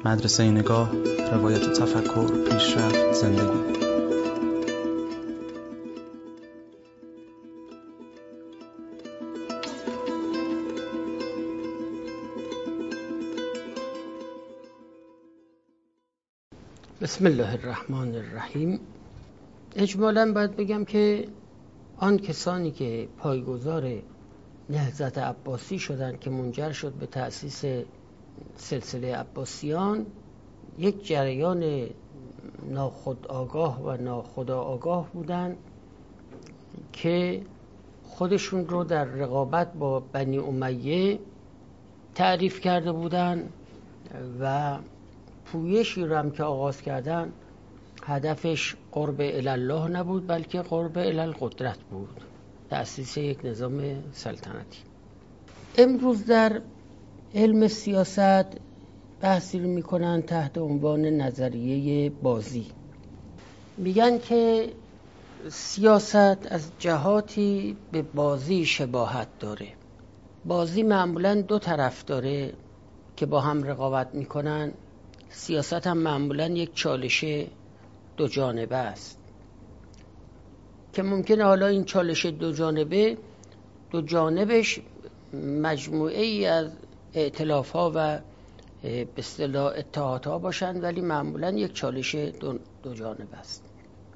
مدرسه نگاه، روایت تفکر، پیشرفت، زندگی. بسم الله الرحمن الرحیم. اجمالاً باید بگم که آن کسانی که پایه‌گذار نهضت عباسی شدند که منجر شد به تأسیس سلسله عباسیان، یک جریان ناخودآگاه و ناخودآگاه بودند که خودشون رو در رقابت با بنی امیه تعریف کرده بودند و پویشی رو هم که آغاز کردن هدفش قرب الله نبود بلکه قرب القدرت بود، تأسیس یک نظام سلطنتی. امروز در علم سیاست بحثی رو میکنن تحت عنوان نظریه بازی. میگن که سیاست از جهاتی به بازی شباهت داره. بازی معمولاً دو طرف داره که با هم رقابت میکنن. سیاست هم معمولاً یک چالش دو جانبه است که ممکنه حالا این چالش دو جانبش مجموعه ای از ائتلاف ها و به اصطلاح اتحاد ها باشند، ولی معمولاً یک چالش دو جانبه است.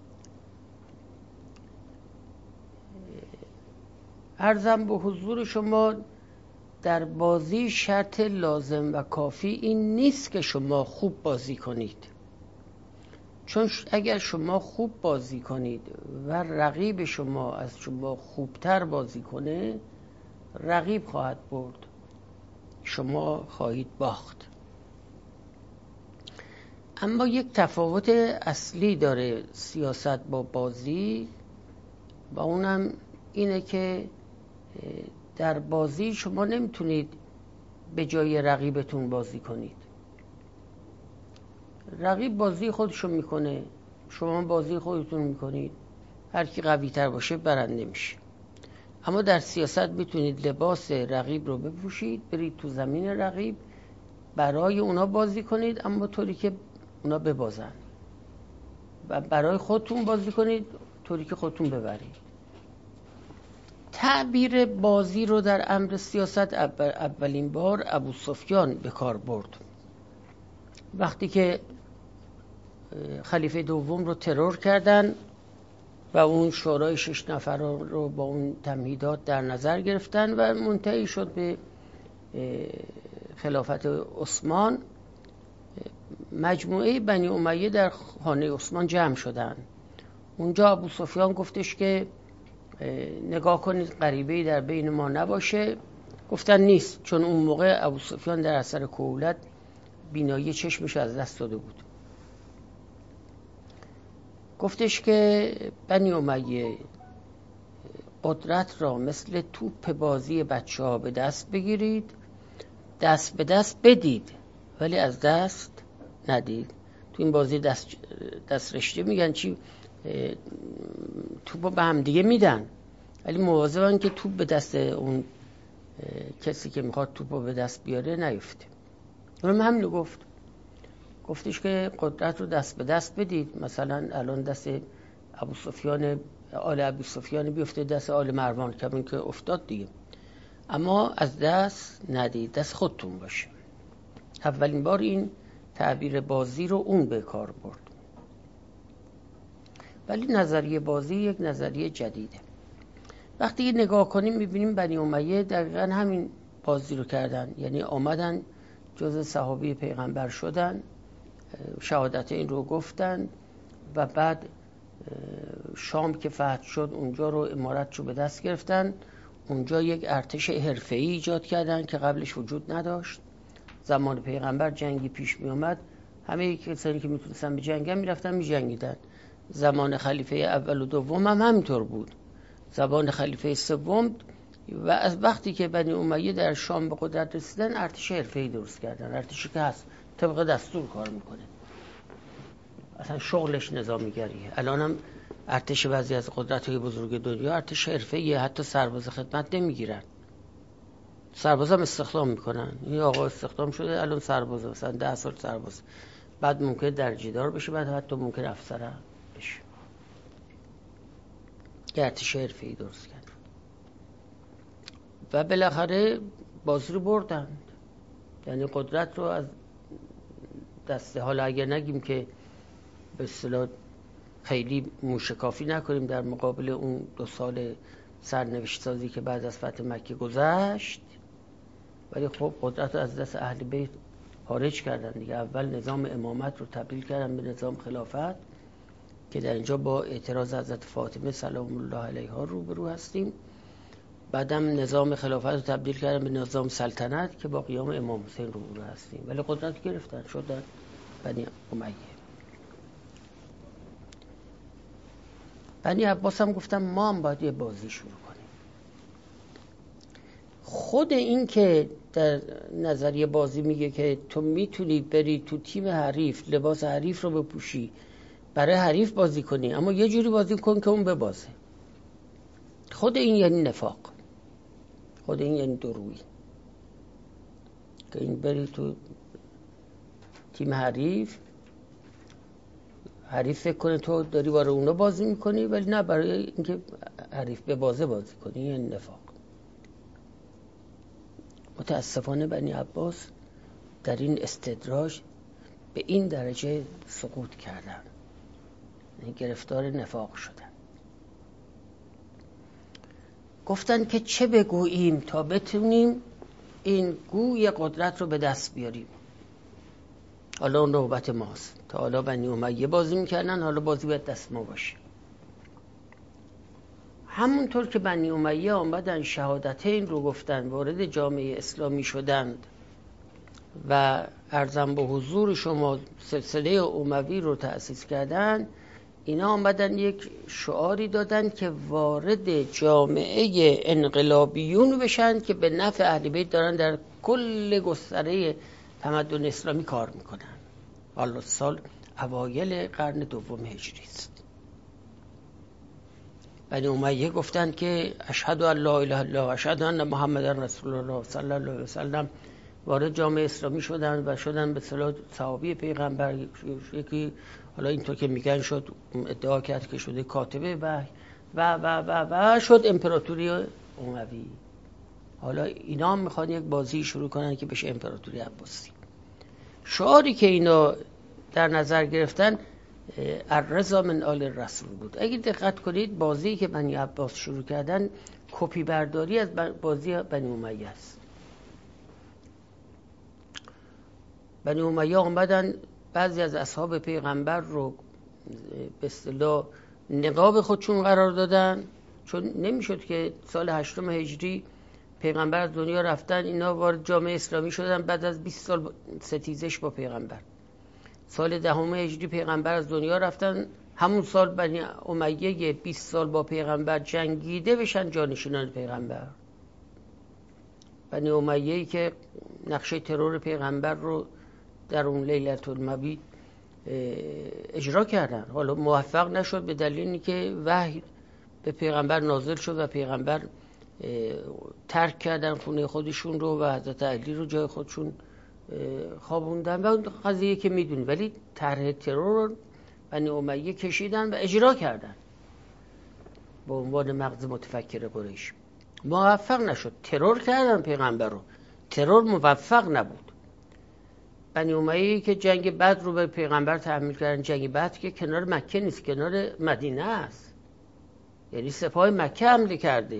عرضم به حضور شما در بازی شرط لازم و کافی این نیست که شما خوب بازی کنید، چون اگر شما خوب بازی کنید و رقیب شما از شما خوبتر بازی کنه، رقیب خواهد برد، شما خواهید باخت. اما یک تفاوت اصلی داره سیاست با بازی و اونم اینه که در بازی شما نمیتونید به جای رقیبتون بازی کنید. رقیب بازی خودشون میکنه، شما بازی خودتون میکنید، هر کی قوی تر باشه برنده میشه. اما در سیاست میتونید لباس رقیب رو بپوشید، برید تو زمین رقیب، برای اونا بازی کنید اما طوری که اونا ببازن، و برای خودتون بازی کنید طوری که خودتون ببرید. تعبیر بازی رو در امر سیاست اولین بار ابوسفیان به کار برد. وقتی که خلیفه دوم رو ترور کردن و اون شورای 6 نفر رو با اون تمهیدات در نظر گرفتن و منتهی شد به خلافت عثمان، مجموعه بنی امیه در خانه عثمان جمع شدن. اونجا ابوسفیان گفتش که نگاه کنید غریبه‌ای در بین ما نباشه. گفتن نیست، چون اون موقع ابوسفیان در اثر کهولت بینایی چشمش از دست داده بود. گفتش که بنی امیه، قدرت را مثل توپ بازی بچه ها به دست بگیرید، دست به دست بدید ولی از دست ندید. تو این بازی دست رشته میگن چی؟ توپ به هم دیگه میدن ولی مواظبن که توپ به دست اون کسی که میخواد توپ به دست بیاره نیفته. اونم همینو گفتش که قدرت رو دست به دست بدید. مثلا الان دست آل ابوسفیان بیفته دست آل مروان، کمون که افتاد دیگه، اما از دست ندید، دست خودتون باشه. اولین بار این تعبیر بازی رو اون به کار برد. ولی نظریه بازی یک نظریه جدیده. وقتی نگاه کنیم میبینیم بنی امیه دقیقا همین بازی رو کردن، یعنی آمدن جز صحابه پیغمبر شدن، شهادت این رو گفتن و بعد شام که فتح شد اونجا رو امارت رو به دست گرفتن. اونجا یک ارتش حرفه‌ای ایجاد کردن که قبلش وجود نداشت. زمان پیغمبر جنگی پیش می اومد، همه کسانی که میتونستن به جنگن میرفتن میجنگیدن. زمان خلیفه اول و دوم هم همینطور بود. زمان خلیفه سوم و از وقتی که بنی امیه در شام به قدرت رسیدن، ارتش حرفه‌ای درست کردن. ارتشی که هست طبق دستور کار میکنه، اصلا شغلش نظامیگریه. الان هم ارتش بعضی از قدرت‌های بزرگ دنیا ارتش حرفه‌ایه، حتی سرباز خدمت نمیگیرن. سرباز هم استخدام میکنن. این آقا استخدام شده الان سربازه، مثلا 10 سال سرباز، بعد ممکنه درجیدار بشه، بعد حتی ممکنه افسر هم بشه. یه ارتش حرفه‌ای درست کرد و بالاخره بازی رو بردند. یعنی قدرت رو از دسته، حالا اگر نگیم که به اصطلاح خیلی موشکافی نکنیم در مقابل اون 2 سال سرنوشت سازی که بعد از فتح مکه گذشت، ولی خب قدرت رو از دست اهل بیت خارج کردن دیگه. اول نظام امامت رو تبدیل کردن به نظام خلافت که در اینجا با اعتراض حضرت فاطمه سلام الله علیها روبرو هستیم. بعدم نظام خلافت رو تبدیل کردن به نظام سلطنت که با قیام امام حسین روبرو هستیم، ولی قدرت گرفتن شدن بنی امیه. بنی عباس هم گفتن ما هم باید یه بازی شروع کنیم. خود این که در نظریه بازی میگه که تو میتونی بری تو تیم حریف، لباس حریف رو بپوشی، برای حریف بازی کنی، اما یه جوری بازی کن که اون ببازه. خود این یعنی نفاق، خود این یعنی درویی، که این بری تو تیم حریف فکر کنه تو داری برای اونا بازی میکنی، ولی نه، برای اینکه حریف به بازی کنی. یعنی نفاق. متاسفانه بنی عباس در این استدراج به این درجه سقوط کردن، یعنی گرفتار نفاق شدن. گفتن که چه بگوییم تا بتونیم این گوی قدرت رو به دست بیاریم. حالا نوبت ماست. تا حالا بنی امیه بازی میکردن، حالا بازی باید دست ما باشه. همونطور که بنی امیه آمدن شهادتین رو گفتن، وارد جامعه اسلامی شدند و عرضم به حضور شما سلسله اموی رو تأسیس کردن، اینا آمدن یک شعاری دادن که وارد جامعه انقلابیون بشن که به نفع اهل بیت دارن در کل گستره تمدن اسلامی کار میکنن. حالا سال اوایل قرن دوم هجری است. بنی امیه گفتند که اشهد ان لا اله الا الله و اشهد ان محمدن رسول الله صلی الله علیه و سلم. وارد جامعه اسلامی شدن و شدن به اصطلاح صحابی پیغمبر. یکی حالا اینطور که میگن شد، ادعا کرد که شده کاتبه و شد امپراتوری اموی. حالا اینا هم میخوان یک بازی شروع کنن که بشه امپراتوری عباسی. شعاری که اینا در نظر گرفتن الرضا من آل رسول بود. اگه دقت کنید بازی که بنی عباس شروع کردن کپی برداری از بازی بنی امیه است. بنی امیه آمدن بعضی از اصحاب پیغمبر رو به اصطلاح نقاب خودشون قرار دادن، چون نمیشد که سال 8 هجری پیغمبر از دنیا رفتن، اینا وارد جامعه اسلامی شدن بعد از 20 سال ستیزش با پیغمبر. سال 10 هجری پیغمبر از دنیا رفتن، همون سال بنی امیه 20 سال با پیغمبر جنگیده بشن جانشینان پیغمبر. بنی امیه‌ای که نقشه ترور پیغمبر رو در اون لیلة المبیت اجرا کردن، حالا موفق نشد به دلیل اینکه وحی به پیغمبر نازل شد و پیغمبر ترک کردن خونه خودشون رو و حضرت علی رو جای خودشون خوابوندن و اون قضیه که میدونی. ولی طرح ترور رو بنی امیه کشیدن و اجرا کردن به عنوان مغز متفکر قریش. موفق نشد، ترور کردن پیغمبر رو، ترور موفق نبود. بنی امیه که جنگ بدر رو به پیغمبر تحمیل کردن، جنگ بدر که کنار مکه نیست، کنار مدینه است، یعنی سپاه مکه حمله کرده.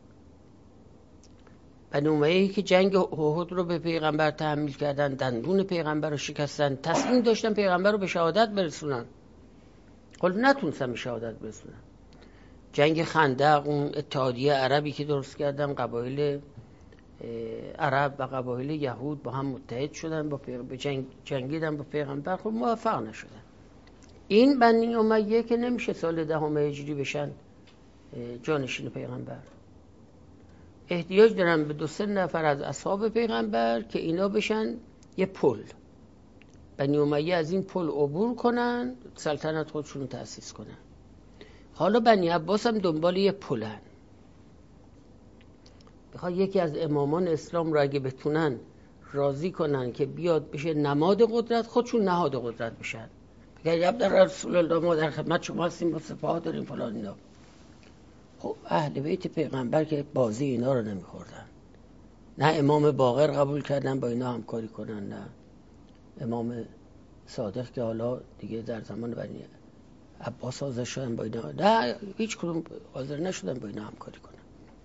بنی امیه که جنگ احد رو به پیغمبر تحمیل کردن، دندون پیغمبر رو شکستن، تصمیم داشتن پیغمبر رو به شهادت برسونن، ولی نتونستن به شهادت برسونن. جنگ خندق، اون اتحادیه عربی که درست کردن، قبایل عرب و قبایل یهود با هم متحد شدن، با جنگیدن با پیغمبر، خب موفق نشدن. این بنی امیه که نمیشه سال 10 هجری بشن جانشین پیغمبر، احتیاج دارن به 2-3 نفر از اصحاب پیغمبر که اینا بشن یه پل، بنی امیه از این پل عبور کنن، سلطنت خودشون رو تأسیس کنن. حالا بنی عباس هم دنبال یه پلن. بخواد یکی از امامان اسلام رو اگه بتونن راضی کنن که بیاد بشه نماد قدرت، خودشون نهاد قدرت بشن. بگن عبد رسول الله ما در خدمت شما هستیم، با سپاه داریم فلان اینا. خب اهل بیت پیغمبر که بازی اینا رو نمیخوردن، نه امام باقر قبول کردن با اینا همکاری کنن، نه امام صادق که حالا دیگه در زمان بنی عباس حاضر شدن با اینا، نه هیچ کدوم حاضر نشدن با اینا همکاری کنن.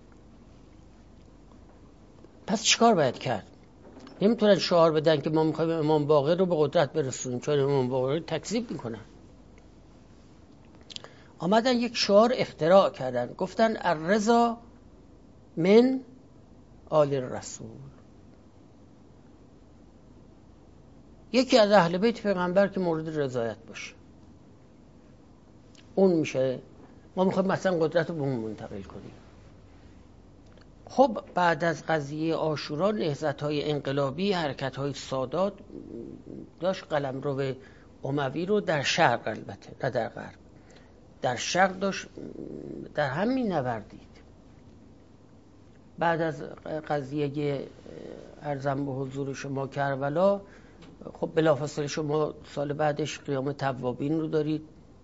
پس چیکار باید کرد؟ نمیتونن شعار بدن که ما میخوایم امام باقر رو به قدرت برسونیم، چون امام باقر رو تکذیب میکنن. آمدن یک شعار اختراع کردن، گفتن الرضا من آل الرسول. یکی از اهل بیت پیغمبر که مورد رضایت باشه اون میشه، ما میخوایم مثلا قدرت رو به اون منتقل کنیم. خب بعد از قضیه عاشورا نهضت‌های انقلابی، حرکت‌های سادات داشت قلمرو اموی رو در شرق، البته نه در غرب، در شرق داشت در همین نوردید. بعد از قضیه ارزم به حضور شما کربلا، خب بلافاصله شما سال بعدش قیام توابین رو دارید،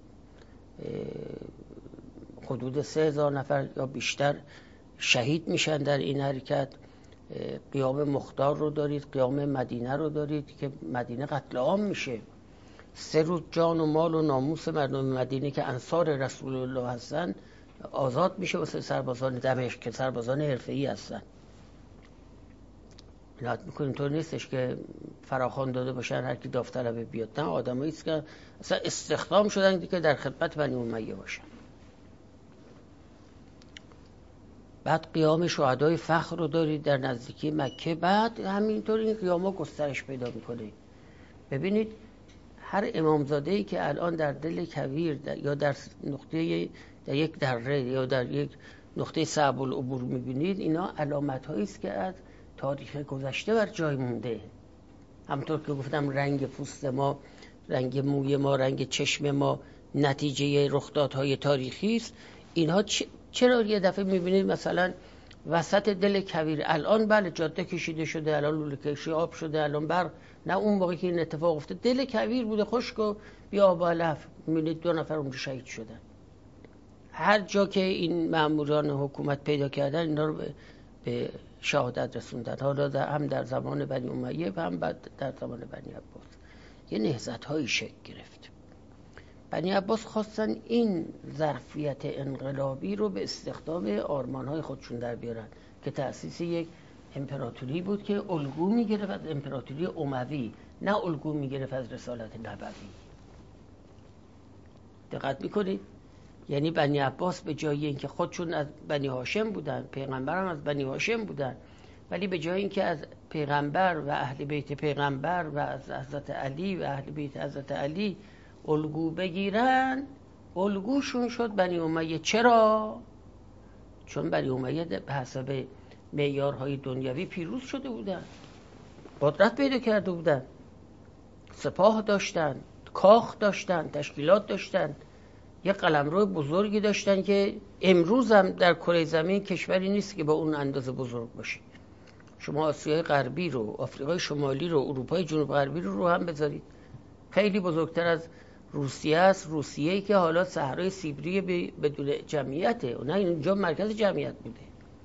حدود 3000 نفر یا بیشتر شهید میشن در این حرکت. قیام مختار رو دارید، قیام مدینه رو دارید که مدینه قتل عام میشه. 3 روز جان و مال و ناموس مردم مدینه که انصار رسول الله هستن آزاد میشه واسه سربازان دمشق که سربازان حرفه‌ای هستن. اینات میکنیم طور نیستش که فراخوان داده باشن هر کی داوطلبه بیاد، نه، آدمایی است که اصلا استخدام شدن که در خدمت بنی امیه باشن. بعد قیام شهدای فخر رو دارید در نزدیکی مکه. بعد همینطور این قیاما گسترش پیدا میکنه. ببینید هر امامزاده‌ای که الان در دل کویر یا در نقطه، در یک دره یا در یک نقطه صعب العبور میبینید، اینا علامت‌هایی است که از تاریخ گذشته بر جای مونده. همونطور که گفتم رنگ پوست ما، رنگ موی ما، رنگ چشم ما نتیجه رخدادهای تاریخی است. اینها چرا یه دفعه میبینید مثلا وسط دل کویر الان بله جاده کشیده شده، الان لوله کشی آب شده، الان برق، نه اون موقعی که این اتفاق افتاد دل کویر بوده خشک و بی آب و علف، میبینید 2 نفر اونجا شهید شدن. هر جا که این ماموران حکومت پیدا کردن اینا رو به شهادت رسوندن، حالا هم در زمان بنی امیه و هم بعد در زمان بنی عباس یه نهضت‌هایی شکل گرفت. بنی عباس خواستن این ظرفیت انقلابی رو به استخدام آرمان‌های خودشون در بیارن که تأسیس یک امپراتوری بود که الگو می‌گرفت از امپراتوری اموی، نه الگو می‌گرفت از رسالت نبوی. دقت می‌کنید؟ یعنی بنی عباس به جای اینکه خودشون از بنی هاشم بودن، پیغمبر هم از بنی هاشم بودن، ولی به جای اینکه از پیغمبر و اهل بیت پیغمبر و از حضرت علی و اهل بیت حضرت علی الگو بگیرن، الگوشون شد بنی امیه. چرا؟ چون بنی امیه به حسب معیارهای دنیوی پیروز شده بودن، قدرت پیدا کرده بودن، سپاه داشتن، کاخ داشتن، تشکیلات داشتن، یه قلمرو بزرگی داشتن که امروز هم در کره زمین کشوری نیست که با اون اندازه بزرگ باشه. شما آسیای غربی رو، آفریقای شمالی رو، اروپای جنوب غربی رو هم بذارید، خیلی بزرگتر از روسیه است. روسیه‌ای که حالا صحرای سیبری بدون جمعیته، نه اینجا مرکز جمعیت بوده.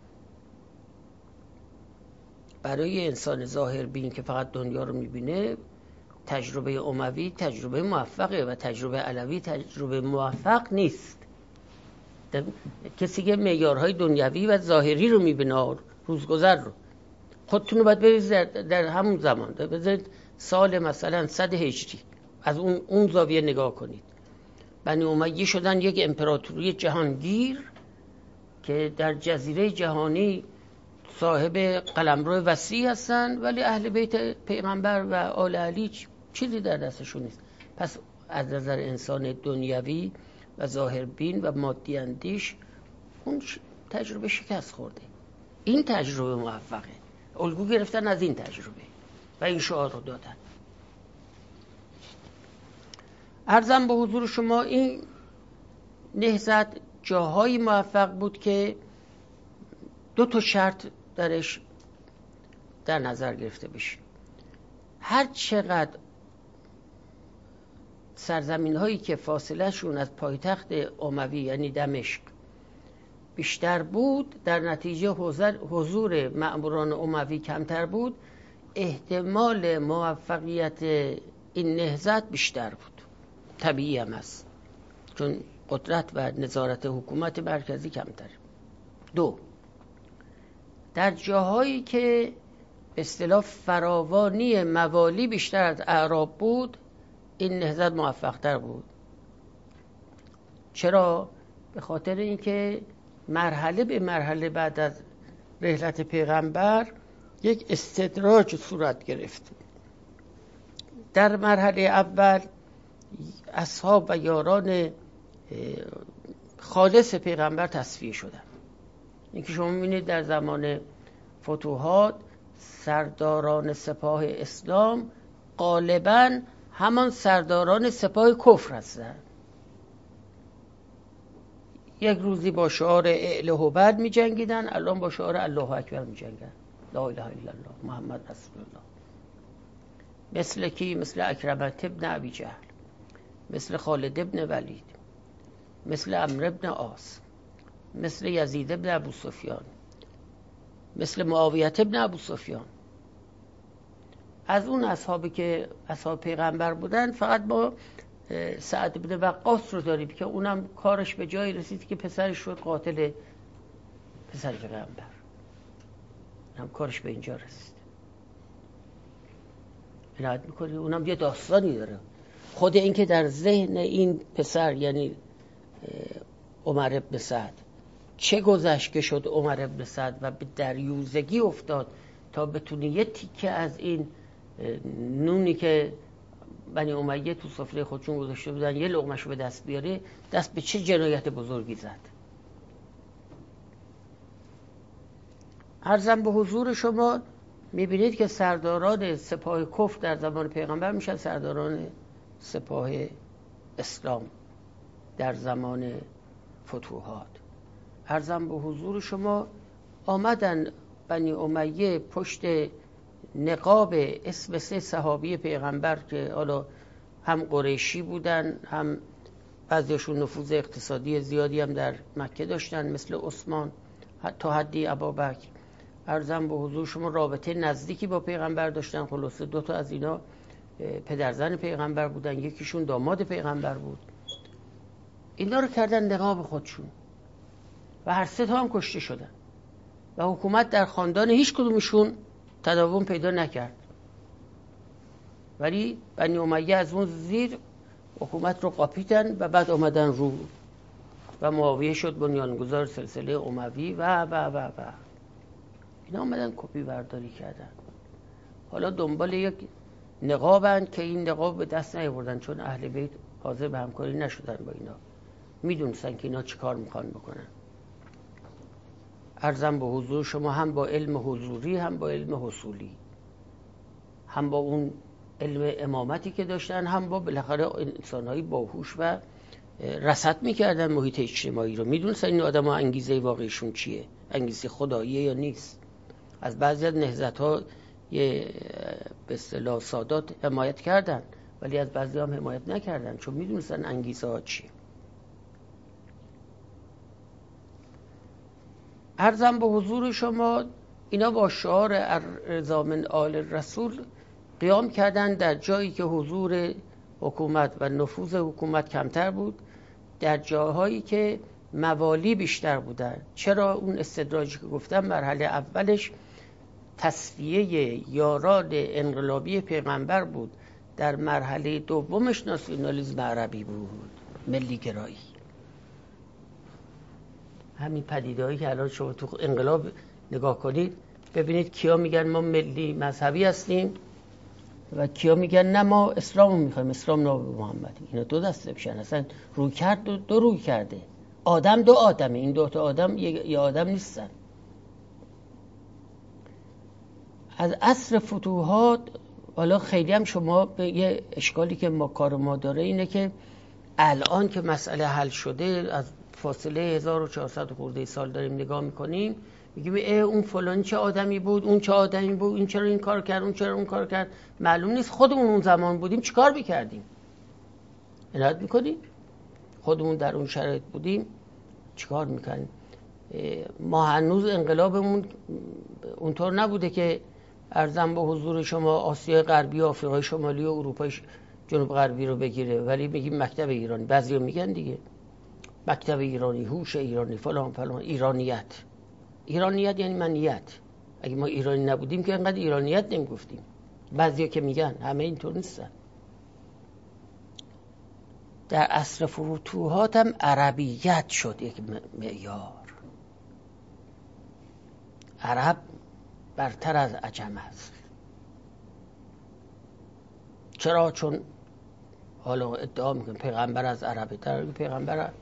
برای انسان ظاهر بین که فقط دنیا رو میبینه، تجربه اموی تجربه موفقه و تجربه علوی تجربه موفق نیست. کسی که معیارهای دنیوی و ظاهری رو میبینه، روزگذر رو، خودتون رو باید بذارید در همون زمان، بذارید سال مثلا 100 هجری از اون زاویه نگاه کنید. بنی امیه شدن یک امپراتوری جهانگیر که در جزیره جهانی صاحب قلمرو وسیع هستن، ولی اهل بیت پیغمبر و آل علی چیزی در دستشون نیست. پس از نظر انسان دنیوی و ظاهربین و مادی اندیش اون تجربه شکست خورده. این تجربه موفقه، الگو گرفتن از این تجربه و این شعار رو دادن. عرضم به حضور شما این نهضت جاهای موفق بود که 2 شرط درش در نظر گرفته بشه. هر چقدر سرزمین هایی که فاصله شون از پایتخت اموی یعنی دمشق بیشتر بود، در نتیجه حضور مأموران اموی کمتر بود، احتمال موفقیت این نهضت بیشتر بود. طبیعی هم هست، چون قدرت و نظارت حکومت مرکزی کمتر. 2. در جاهایی که به اصطلاح فراوانی موالی بیشتر از اعراب بود، این نهضت موفق‌تر بود. چرا؟ به خاطر اینکه مرحله به مرحله بعد از رحلت پیغمبر یک استدراج صورت گرفت. در مرحله اول اصحاب و یاران خالص پیغمبر تصفیه شدند. اینکه شما می‌بینید در زمان فتوحات سرداران سپاه اسلام غالباً همان سرداران سپاه کفر هستند. یک روزی با شعار اعل هبل می جنگیدن، الان با شعار الله اکبر می جنگن. لا اله الا الله محمد رسول الله. مثل کی؟ مثل اکرمه ابن ابی جهل، مثل خالد ابن ولید، مثل عمرو ابن عاص، مثل یزید ابن ابو سفیان، مثل معاویه ابن ابو سفیان. از اون اصحابی که اصحاب پیغمبر بودن فقط با سعد ابن وقاص رو داریم که اونم کارش به جایی رسید که پسرش شد قاتل پسر پیغمبر. هم کارش به اینجا رسید. عنایت میکنی اونم یه داستانی داره. خود این که در ذهن این پسر یعنی عمر ابن سعد چه گذشت که شد عمر ابن سعد و به دریوزگی افتاد تا بتونه یه تیکه از این نونی که بنی امیه تو سفره خودشون گذاشته بودن یه لقمه‌شو به دست بیاره، دست به چه جنایت بزرگی زد. عرضم به حضور شما، میبینید که سرداران سپاه کفر در زمان پیغمبر میشن سرداران سپاه اسلام در زمان فتوحات. عرضم به حضور شما، آمدن بنی امیه پشت نقاب اسم 3 صحابی پیغمبر که حالا هم قریشی بودن، هم بعضیشون نفوذ اقتصادی زیادی هم در مکه داشتن مثل عثمان تا حدی ابوبکر. عرضم به حضور شما رابطه نزدیکی با پیغمبر داشتن. خلاصه 2 تا از اینا پدرزن پیغمبر بودن، یکیشون داماد پیغمبر بود. اینا رو کردن نقاب خودشون و هر 3 تا هم کشته شدن و حکومت در خاندان هیچ کدومشون تداوم پیدا نکرد. ولی بنی امیه از اون زیر حکومت رو قاپیدن و بعد آمدن رو و معاویه شد بنیانگذار سلسله اموی و اینا آمدن کپی برداری کردن. حالا دنبال یک نقابن که این نقاب به دست نیاوردن چون اهل بیت حاضر به همکاری نشدن با اینا، میدونستن که اینا چی کار میخوان بکنن. عرضم به حضور شما، هم با علم حضوری هم با علم حصولی، هم با اون علم امامتی که داشتن، هم با بالاخره انسانهایی باهوش و رصد میکردن محیط اجتماعی رو، میدونستن این آدم ها انگیزه واقعیشون چیه، انگیزه خداییه یا نیست. از بعضی از نهضت ها به اصطلاح سادات حمایت کردن ولی از بعضی هم حمایت نکردن چون میدونستن انگیزه ها چیه. عرضم به حضور شما، اینا با شعار ارضا من آل رسول قیام کردن در جایی که حضور حکومت و نفوذ حکومت کمتر بود، در جاهایی که موالی بیشتر بودن. چرا؟ اون استدراجی که گفتم مرحله اولش تصفیه یاران انقلابی پیغمبر بود، در مرحله دومش ناسیونالیسم عربی بود، ملی گرایی. همین پدیده‌ای که الان شما تو انقلاب نگاه کنید ببینید کیا میگن ما ملی مذهبی هستیم و کیا میگن نه ما اسلامو میخوایم، اسلام ناب محمدی. اینا 2 دسته میشن، اصلا روی کرد دو روی کرده. آدم 2 آدمه، این 2 تا آدم یه آدم نیستن. از عصر فتوحات حالا خیلی هم شما به یه اشکالی که کار ما داره اینه که الان که مسئله حل شده، از فاصله 1400 خورده سال داریم نگاه میکنیم، میگیم اون فلان چه آدمی بود، اون چه آدمی بود، این چرا این کار کرد، اون چرا اون کار کرد. معلوم نیست خودمون اون زمان بودیم چی کار میکردیم. عنایت میکنیم خودمون در اون شرایط بودیم چی کار میکردیم. ما هنوز انقلابمون اونطور نبوده که ارزم به حضور شما آسیای غربی، آفریقای شمالی و اروپای جنوب غربی رو بگیره، ولی میگیم مکتب ایرانی. بعضیا میگن دیگه مکتب ایرانی، هوش ایرانی، فلان فلان. ایرانیت یعنی منیت. اگه ما ایرانی نبودیم که انقدر ایرانیت نمیگفتیم. بعضیا که میگن، همه اینطور نیستن. در عصر فتوحات هم عربیت شد یک معیار. عرب برتر از عجم است. چرا؟ چون حالا ادعا میکنم پیغمبر از عربه. در پیغمبر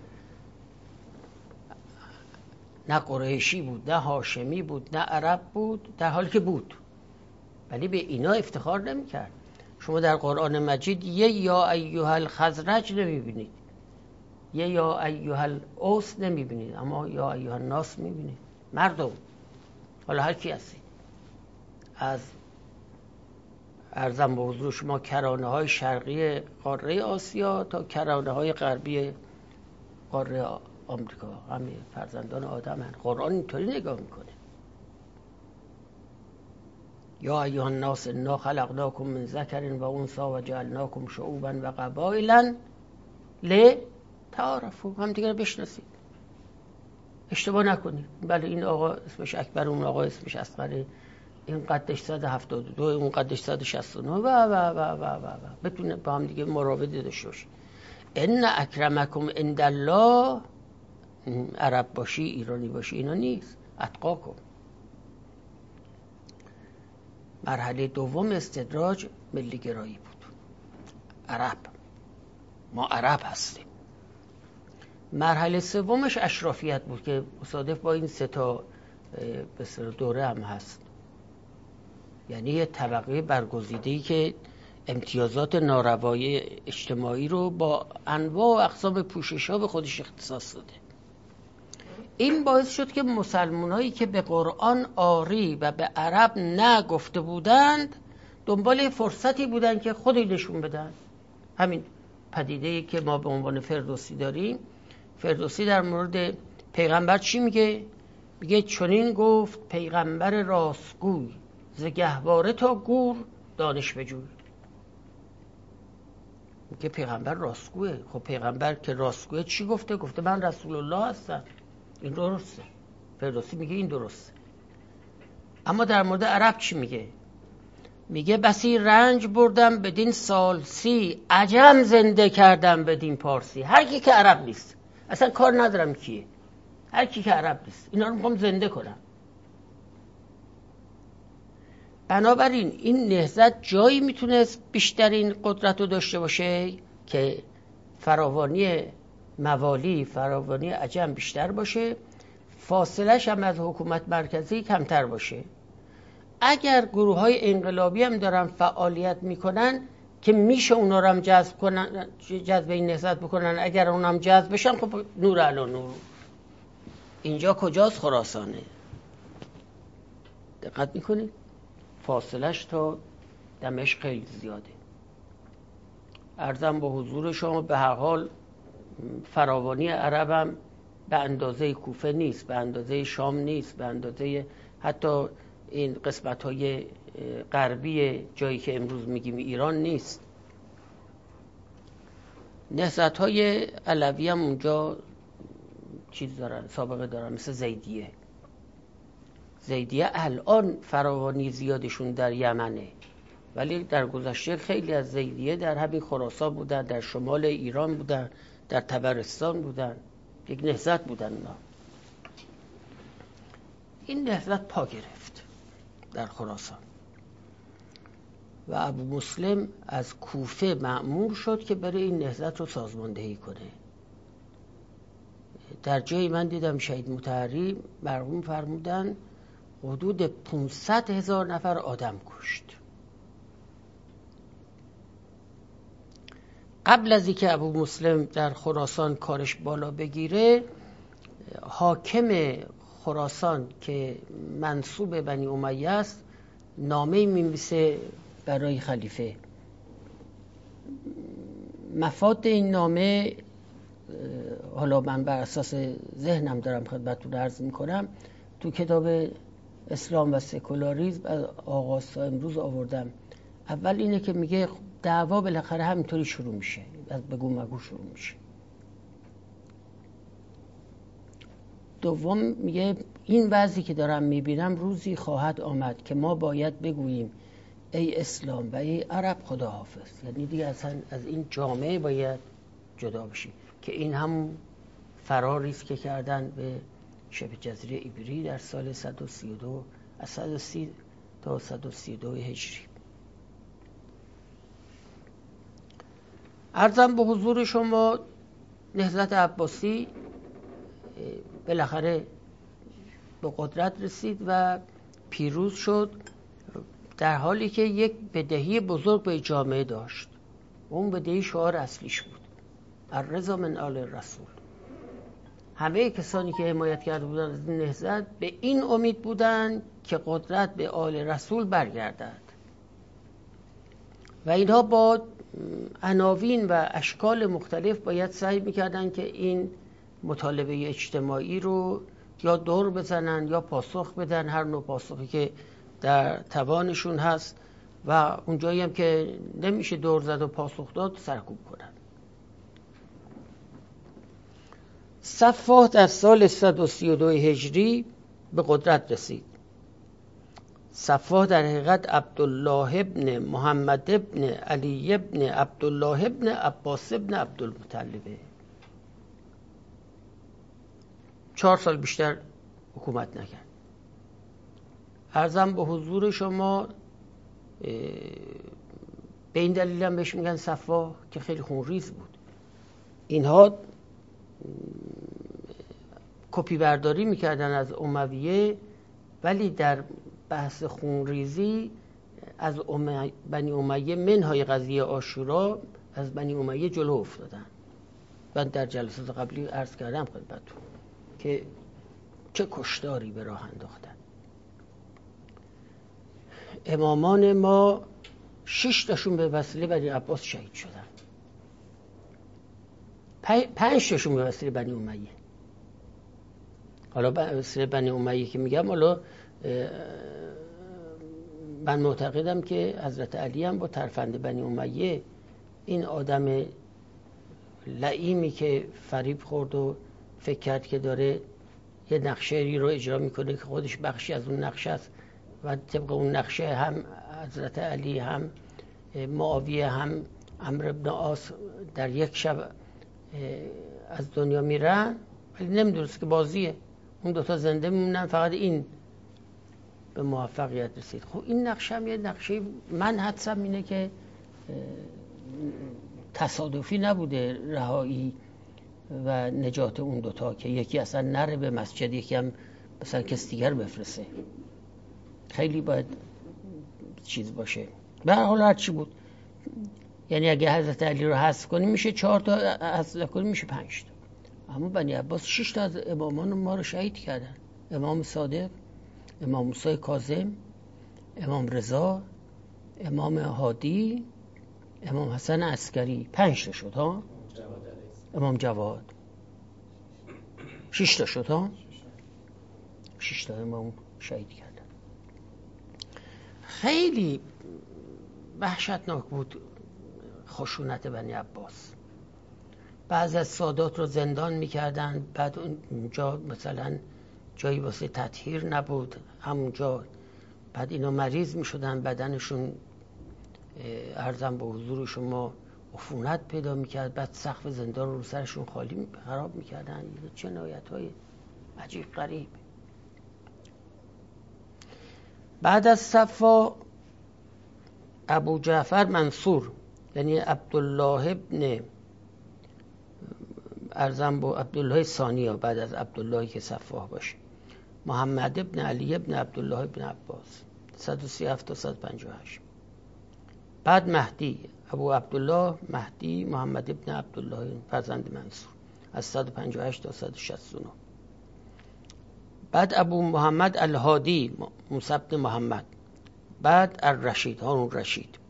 نه قریشی بود، نه هاشمی بود، نه عرب بود، در حالی که بود، ولی به اینا افتخار نمیکرد. شما در قرآن مجید یه یا ایها الخزرج نمیبینید، یه یا ایها الاوس نمیبینید، اما یا ایها الناس میبینید. مردم، حالا هر کی هستید، از ارزم به حضور شما کرانه های شرقی قاره آسیا تا کرانه های غربی قاره آمریکا، همه فرزندان آدم هست. قرآن اینطوری نگاه میکنه. یا ایها الناس انا خلقناکم من ذکر و انثی و جعلناکم شعوبا و قبایلا لتعارفوا، هم دیگه رو بشناسید، اشتباه نکنید. بله این آقا اسمش اکبر، اون آقا اسمش اصغر، این قدش 172، اون قدش 169 و بتونه با هم دیگه مراوده داشته باشه. ان اکرمکم عند الله، عرب باشی ایرانی باشی اینا نیست، اتقاکم. مرحله دوم استدراج ملی گرایی بود. عرب، ما عرب هستیم. مرحله سومش اشرافیت بود که مصادف با این سه تا دوره هم هست. یعنی یه طبقه برگزیده‌ای که امتیازات ناروای اجتماعی رو با انواع و اقسام پوشش‌ها به خودش اختصاص داده. این باعث شد که مسلمانایی که به قرآن آری و به عرب نه گفته بودند دنبال فرصتی بودند که خودی نشون بدن. همین پدیده‌ای که ما به عنوان فردوسی داریم. فردوسی در مورد پیغمبر چی میگه؟ میگه چنین گفت پیغمبر راستگوی، ز گهواره تا گور دانش بجوی. میگه پیغمبر راستگوه. خب پیغمبر که راستگوه چی گفته؟ گفته من رسول الله هستم. این درسته. فردوسی میگه این درسته. اما در مورد عرب چی میگه؟ میگه بسی رنج بردم بدین سالسی، عجم زنده کردم بدین پارسی. هر کی که عرب نیست، اصلا کار ندارم کیه، هر کی که عرب نیست، اینا رو میخوام زنده کنم. بنابراین این نهضت جایی میتونست بیشترین قدرت رو داشته باشه که فراوانی موالی، فراوانی عجم بیشتر باشه، فاصلش هم از حکومت مرکزی کمتر باشه. اگر گروه های انقلابی هم دارن فعالیت میکنن که میشه اونا رو هم جذب کنن، جذب این نهضت بکنن، اگر اونا هم جذب بشن خب نور علی نور. اینجا کجاست؟ خراسانه. دقت میکنید؟ فاصلش تا دمشق خیلی زیاده. عرضم به حضور شما به هر حال فراوانی عرب هم به اندازه کوفه نیست، به اندازه شام نیست، به اندازه حتی این قسمت‌های غربی جایی که امروز میگیم ایران نیست. نهضت‌های علوی هم اونجا چیز دارن، سابقه دارن، مثل زیدیه. زیدیه الان فراوانی زیادشون در یمنه، ولی در گذشته خیلی از زیدیه در همین خراسان بودن، در شمال ایران بودن، در طبرستان بودن، یک نهضت بودن اونا. این نهضت پا گرفت در خراسان و ابو مسلم از کوفه مأمور شد که بره این نهضت رو سازماندهی کنه. در جایی من دیدم شهید مطهری مرحوم فرمودن حدود 500,000 نفر آدم کشت. قبل از اینکه ابو مسلم در خراسان کارش بالا بگیره، حاکم خراسان که منسوب بنی امیه است نامه می‌نویسه برای خلیفه. مفاد این نامه، حالا من بر اساس ذهنم دارم خدمتتون عرض میکنم، تو کتاب اسلام و سکولاریسم از آغاز تا امروز آوردم. اول اینه که میگه دعوا بالاخره همینطوری شروع میشه، از بگو مگو شروع میشه. دوم میگه این وضعی که دارم میبینم روزی خواهد آمد که ما باید بگوییم ای اسلام و ای عرب خدا حافظ. یعنی دیگه اصلا از این جامعه باید جدا بشیم، که این هم فراری است که کردن به شبه جزیره ایبری در سال 132 از 130 تا 132 هجری. عرضم به حضور شما نهضت عباسی بالاخره به قدرت رسید و پیروز شد، در حالی که یک بدهی بزرگ به جامعه داشت. اون بدهی شعار اصلیش بود الرضا من آل رسول. همه کسانی که حمایت کرده بودند از این نهضت به این امید بودند که قدرت به آل رسول برگردد و اینها با عناوین و اشکال مختلف باید سعی میکردن که این مطالبه اجتماعی رو یا دور بزنن یا پاسخ بدن، هر نوع پاسخی که در توانشون هست، و اونجایی هم که نمیشه دور زد و پاسخ داد سرکوب کنن. صفاح در سال 132 هجری به قدرت رسید. صفاح در حقیقت عبدالله ابن محمد ابن علی ابن عبدالله ابن عباس ابن عبدالمطلبه. 4 سال بیشتر حکومت نکرد. عرضم به حضور شما به این دلیل هم بهش میگن صفاح که خیلی خونریز بود. اینها کپی برداری میکردن از امویه، ولی در بحث خونریزی از بنی امیه منهای قضیه عاشورا از بنی امیه جلو افتادن. من در جلسات قبلی عرض کردم خدمتتون که چه کشتاری به راه انداختن. امامان ما 6 تاشون به وسیله بنی عباس شهید شدن، 5 تاشون به وسیله بنی امیه. حالا به وسیله بنی امیه که میگم، حالا من معتقدم که حضرت علی هم با ترفند بنی امیه، این آدم لعیمی که فریب خورد و فکر کرد که داره یه نقشه‌ای رو اجرا میکنه که خودش بخشی از اون نقشه است و طبق اون نقشه هم حضرت علی هم معاویه هم عمرو بن عاص در یک شب از دنیا میرن، ولی نمیدونست که بازیه، اون دوتا زنده میمونن، فقط این به موفقیت رسید. خب این نقشه هم یه نقشه، من حدسم اینه که تصادفی نبوده رهایی و نجات اون دوتا، که یکی اصلا نره به مسجد، یکی هم مثلا کس دیگر بفرسته. خیلی باید چیز باشه. به هر حال هر چی بود، یعنی اگه حضرت علی رو حذف کنیم میشه 4 تا، حذف کنیم میشه 5 تا. اما بنی عباس 6 تا از امامان ما رو شهید کردن. امام صادق، امام موسی کاظم، امام رضا، امام هادی، امام حسن عسکری. 5 تا شد ها. امام جواد 6 تا شد ها. 6 تا امام شهید کردن. خیلی وحشتناک بود خشونت بنی عباس. بعض از سادات رو زندان میکردن، بعد اونجا مثلا جایی واسه تطهیر نبود، همونجا بعد اینا مریض میشدن، بدنشون عرضم به حضور شما عفونت پیدا میکرد، بعد سقف زندان رو سرشون خالی خراب میکردن. جنایت‌های عجیب غریب. بعد از صفا ابو جعفر منصور، یعنی عبدالله ابن ارزم با عبدالله ثانی، بعد از عبدالله که صفاح باشه، محمد ابن علی ابن عبدالله ابن عباس 137 تا 158. بعد مهدی، ابو عبدالله مهدی محمد ابن عبدالله فرزند منصور از 158 تا 169. بعد ابو محمد الهادی موسی بن محمد، بعد الرشید هارون رشید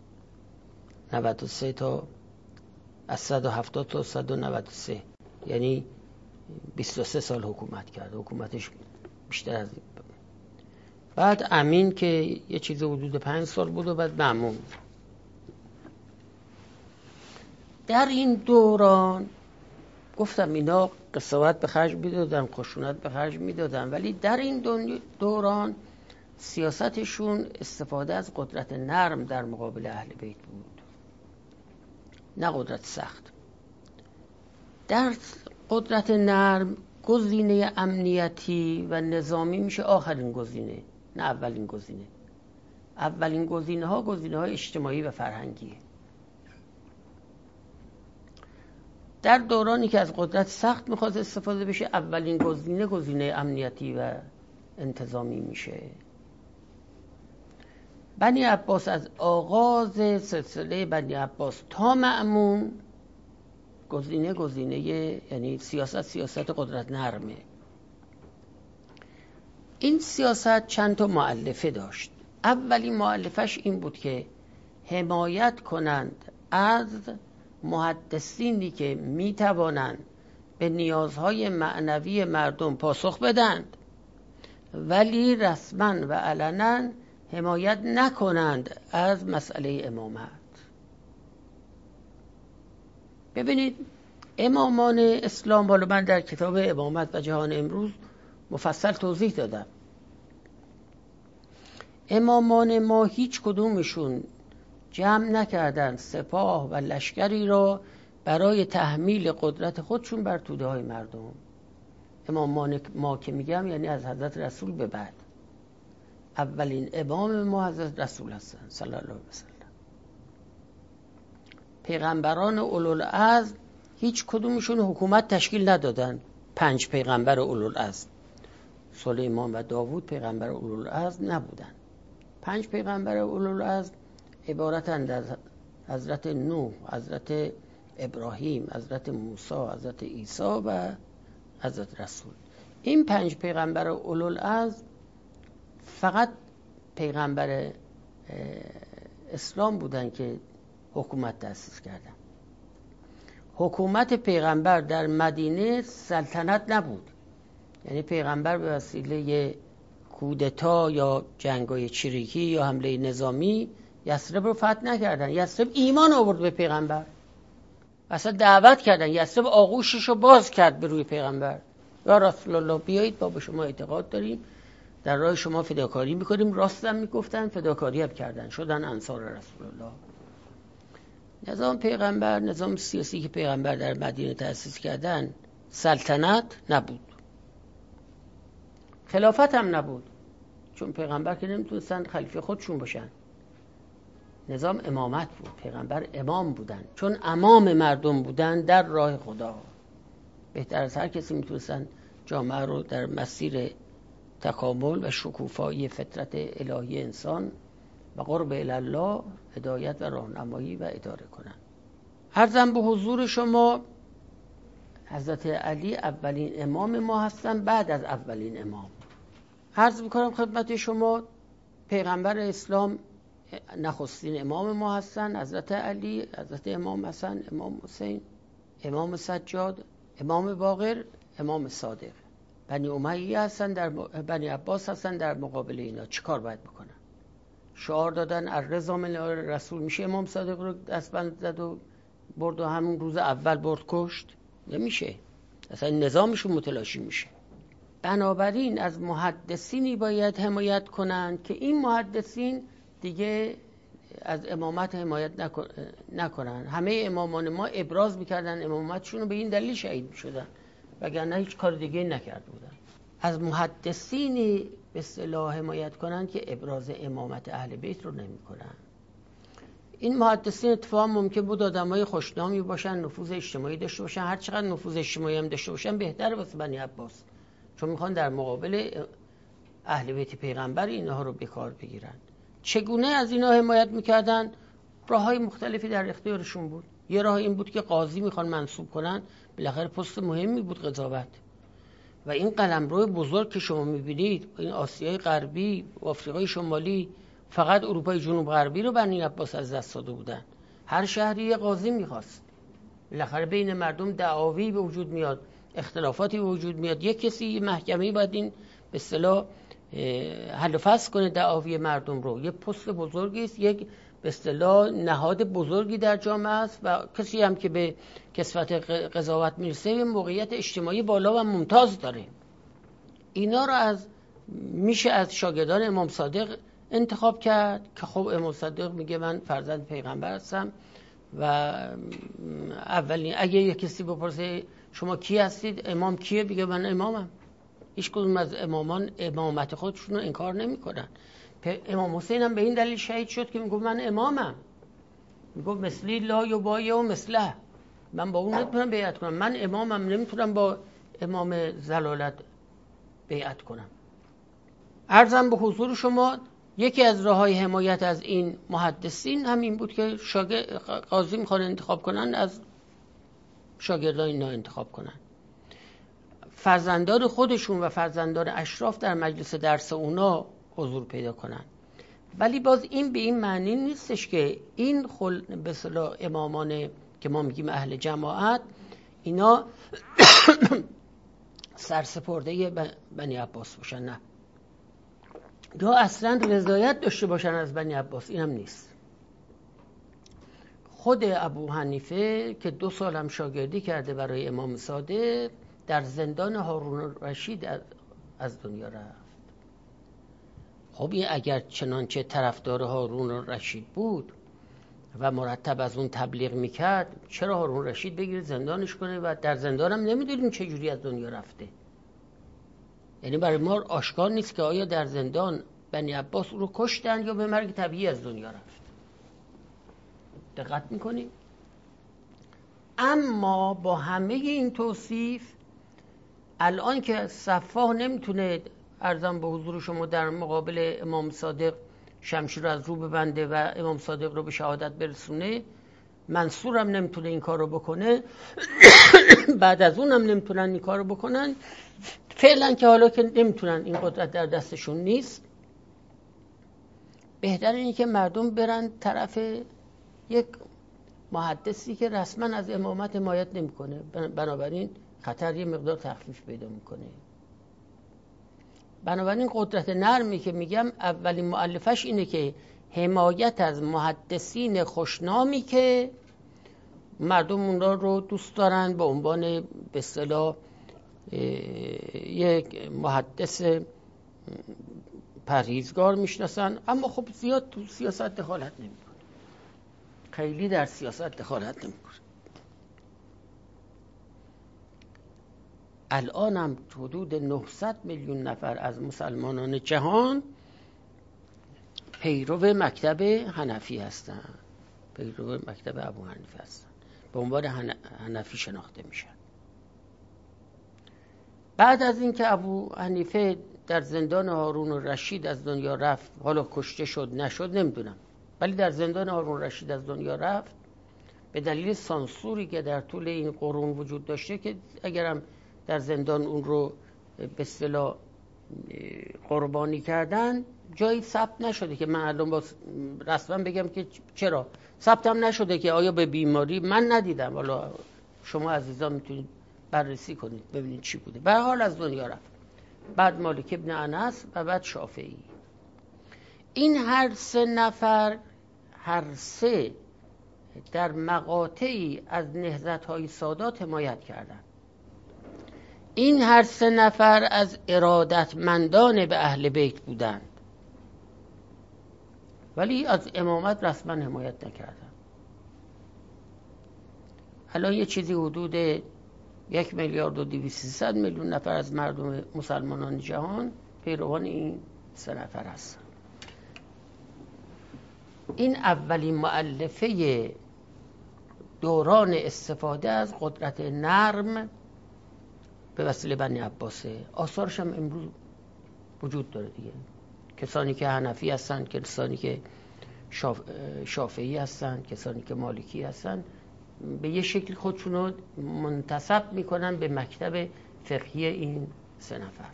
93 تا از 170 تا 193، یعنی 23 سال حکومت کرد، حکومتش بیشتر از این. بعد امین که یه چیز حدود 5 سال بود و بعد مأمون. در این دوران گفتم اینا قساوت به خرج میدادن، خشونت به خرج میدادن، ولی در این دوران سیاستشون استفاده از قدرت نرم در مقابل اهل بیت بود، نه قدرت سخت. در قدرت نرم گزینه امنیتی و نظامی میشه آخرین گزینه، نه اولین گزینه. اولین گزینه ها گزینه های اجتماعی و فرهنگیه. در دورانی که از قدرت سخت میخواد استفاده بشه، اولین گزینه گزینه امنیتی و انتظامی میشه. بنی عباس از آغاز سلسله بنی عباس تا مأمون گزینه یعنی سیاست قدرت نرمه. این سیاست چند تا مؤلفه داشت. اولین مؤلفش این بود که حمایت کنند از محدثینی که میتوانند به نیازهای معنوی مردم پاسخ بدند، ولی رسما و علنا حمایت نکنند از مسئله امامت. ببینید امامان اسلام، حالا من در کتاب امامت و جهان امروز مفصل توضیح دادم، امامان ما هیچ کدومشون جمع نکردن سپاه و لشکری را برای تحمیل قدرت خودشون بر توده های مردم. امامان ما که میگم یعنی از حضرت رسول به بعد. اولین امام ما حضرت رسول هستن صلی الله علیه وسلم. پیغمبران اولوالعزم هیچ کدومشون حکومت تشکیل ندادن. 5 پیغمبر اولوالعزم، سلیمان و داوود پیغمبر اولوالعزم نبودن. 5 پیغمبر اولوالعزم عبارتند از حضرت نوح، حضرت ابراهیم، حضرت موسی، حضرت عیسی و حضرت رسول. این 5 پیغمبر اولوالعزم فقط پیغمبر اسلام بودن که حکومت تأسیس کردن. حکومت پیغمبر در مدینه سلطنت نبود، یعنی پیغمبر به وسیله کودتا یا جنگای چریکی یا حمله نظامی یثرب رو فتح نکردن. یثرب ایمان آورد به پیغمبر، اصلا دعوت کردن. یثرب آغوشش رو باز کرد به روی پیغمبر، یا رسول الله بیایید ما به شما اعتقاد داریم، در راه شما فداکاری میکنیم. راستم میگفتن، فداکاری هم کردن، شدن انصار رسول الله. نظام پیغمبر، نظام سیاسی که پیغمبر در مدینه تأسیس کردن، سلطنت نبود، خلافت هم نبود، چون پیغمبر که نمیتونستن خلیفه خودشون باشن. نظام امامت بود، پیغمبر امام بودن، چون امام مردم بودن در راه خدا. بهتر از هر کسی میتونستن جامعه رو در مسیر تکامل و شکوفایی فطرت الهی انسان و قرب الله هدایت و راهنمایی و اداره کنن. عرضم به حضور شما حضرت علی اولین امام ما هستن بعد از اولین امام. عرض میکنم خدمت شما پیغمبر اسلام نخستین امام ما هستن، حضرت علی، حضرت امام حسن، امام حسین، امام سجاد، امام باقر، امام صادق. بنی امیه هستن، بنی عباس هستن. در مقابل اینا چیکار باید بکنن؟ شعار دادن الرضا من رسول، میشه امام صادق رو دستبند زد و برد و همون روز اول برد کشت؟ نمیشه، اصلا نظامشون متلاشی میشه. بنابراین از محدثینی باید حمایت کنن که این محدثین دیگه از امامت حمایت نکنن. همه امامان ما ابراز میکردن امامتشون رو، به این دلیل شهید میشدن، وگرنه هیچ کار دیگه نکرده بودن. از محدثینی به اصطلاح حمایت کنن که ابراز امامت اهل بیت رو نمی کنن. این محدثین اتفاقا ممکن بود آدمای خوشنامی باشن، نفوذ اجتماعی داشته باشن. هر چقدر نفوذ اجتماعی هم داشته باشن بهتره واسه بنی عباس، چون میخوان در مقابل اهل بیت پیغمبر اینها رو به کار بگیرن. چگونه از اینا حمایت میکردن؟ راههای مختلفی در اختیارشون بود. یه راه این بود که قاضی میخوان منصوب کنن، بالاخره پست مهمی بود قضاوت. و این قلمرو بزرگ که شما میبینید، این آسیای غربی و آفریقای شمالی، فقط اروپای جنوب غربی رو بنی عباس از دست داده بودن. هر شهری یه قاضی میخواست، بالاخره بین مردم دعاوی به وجود میاد، اختلافاتی به وجود میاد، یک کسی یه محکمه‌ای باید این به اصطلاح حل و فصل کنه دعاوی مردم رو. یه پست بزرگی است، یک به اصطلاح نهاد بزرگی در جامعه است و کسی هم که به کسوت قضاوت میرسه یه موقعیت اجتماعی بالا و ممتاز داره. اینا رو میشه از شاگردان امام صادق انتخاب کرد که خب امام صادق میگه من فرزند پیغمبر هستم و اولین اگه یک کسی بپرسه شما کی هستید، امام کیه، بگه من امامم. هیچ کدوم از امامان امامت خودشون رو انکار نمیکنن. امام حسین هم به این دلیل شهید شد که میگه من امامم، میگه مثلی لا یبایع و مثله، من با اون نمیتونم بیعت کنم، من امامم، نمیتونم با امام زلالت بیعت کنم. عرضم به حضور شما یکی از راه‌های حمایت از این محدثین همین بود که قاضی میخوان انتخاب کنن، از شاگردان اینا انتخاب کنن. فرزندان خودشون و فرزندان اشراف در مجلس درس اونا حضور پیدا کنن. ولی باز این به این معنی نیستش که این به اصطلاح امامان که ما میگیم اهل جماعت اینا سرسپرده بنی عباس باشن، نه، یا اصلا رضایت داشته باشن از بنی عباس، اینم نیست. خود ابو حنیفه که 2 سال هم شاگردی کرده برای امام صادق در زندان هارون رشید از دنیا رفت. خب این اگر چنانچه طرفدار هارون رشید بود و مرتب از اون تبلیغ میکرد، چرا هارون رشید بگیره زندانش کنه و در زندان هم نمیدونیم چجوری از دنیا رفته؟ یعنی برای ما آشکار نیست که آیا در زندان بنی عباس او رو کشتن یا به مرگ طبیعی از دنیا رفت. دقت میکنیم؟ اما با همه این توصیف الان که سفاح نمیتونه عرضم به حضور شما در مقابل امام صادق شمشیر رو از رو ببنده و امام صادق رو به شهادت برسونه، منصور هم نمیتونه این کار رو بکنه، بعد از اون هم نمیتونن این کار رو بکنن. فعلا که حالا که نمیتونن، این قدرت در دستشون نیست، بهتر اینه که مردم برن طرف یک محدثی که رسما از امامت حمایت نمیکنه، بنابراین خطر یه مقدار تخفیف پیدا میکنه. بنابراین قدرت نرمی که میگم اولین مؤلفش اینه که حمایت از محدثین خوشنامی که مردم اونا رو دوست دارن، به عنوان به اصطلاح یک محدث پرهیزگار میشناسن، اما خب زیاد تو سیاست دخالت نمیکنه، خیلی در سیاست دخالت نمیکنه. الان هم حدود 900 میلیون نفر از مسلمانان جهان پیرو مکتب حنفی هستند، پیرو مکتب ابو حنیفه هستند، به عنوان حنفی شناخته میشن. بعد از اینکه ابو حنیفه در زندان هارون الرشید از دنیا رفت، حالا کشته شد نشد نمیدونم، ولی در زندان هارون الرشید از دنیا رفت به دلیل سانسوری که در طول این قرون وجود داشته، که اگرم در زندان اون رو به اصطلاح قربانی کردن، جایی ثبت نشده که من الان با رسما بگم که چرا ثبت هم نشده که آیا به بیماری، من ندیدم، حالا شما عزیزان میتونید بررسی کنید ببینید چی بوده. به هر حال از دنیا رفت. بعد مالک ابن انس و بعد شافعی. این هر 3 نفر، هر 3 در مقاطعی از نهضت‌های سادات حمایت کردند. این هر 3 نفر از ارادتمندان به اهل بیت بودند، ولی از امامت رسما حمایت نکردند. الان یه چیزی حدود 1,200,000,000 نفر از مردم مسلمانان جهان پیروان این 3 نفر هستند. این اولین مؤلفه دوران استفاده از قدرت نرم به وسیله بنی عباسه. آثارش هم امروز وجود داره دیگه. کسانی که حنفی هستن، کسانی که شافعی هستن، کسانی که مالکی هستن، به یه شکل خودشونو منتسب میکنن به مکتب فقهی این 3 نفر.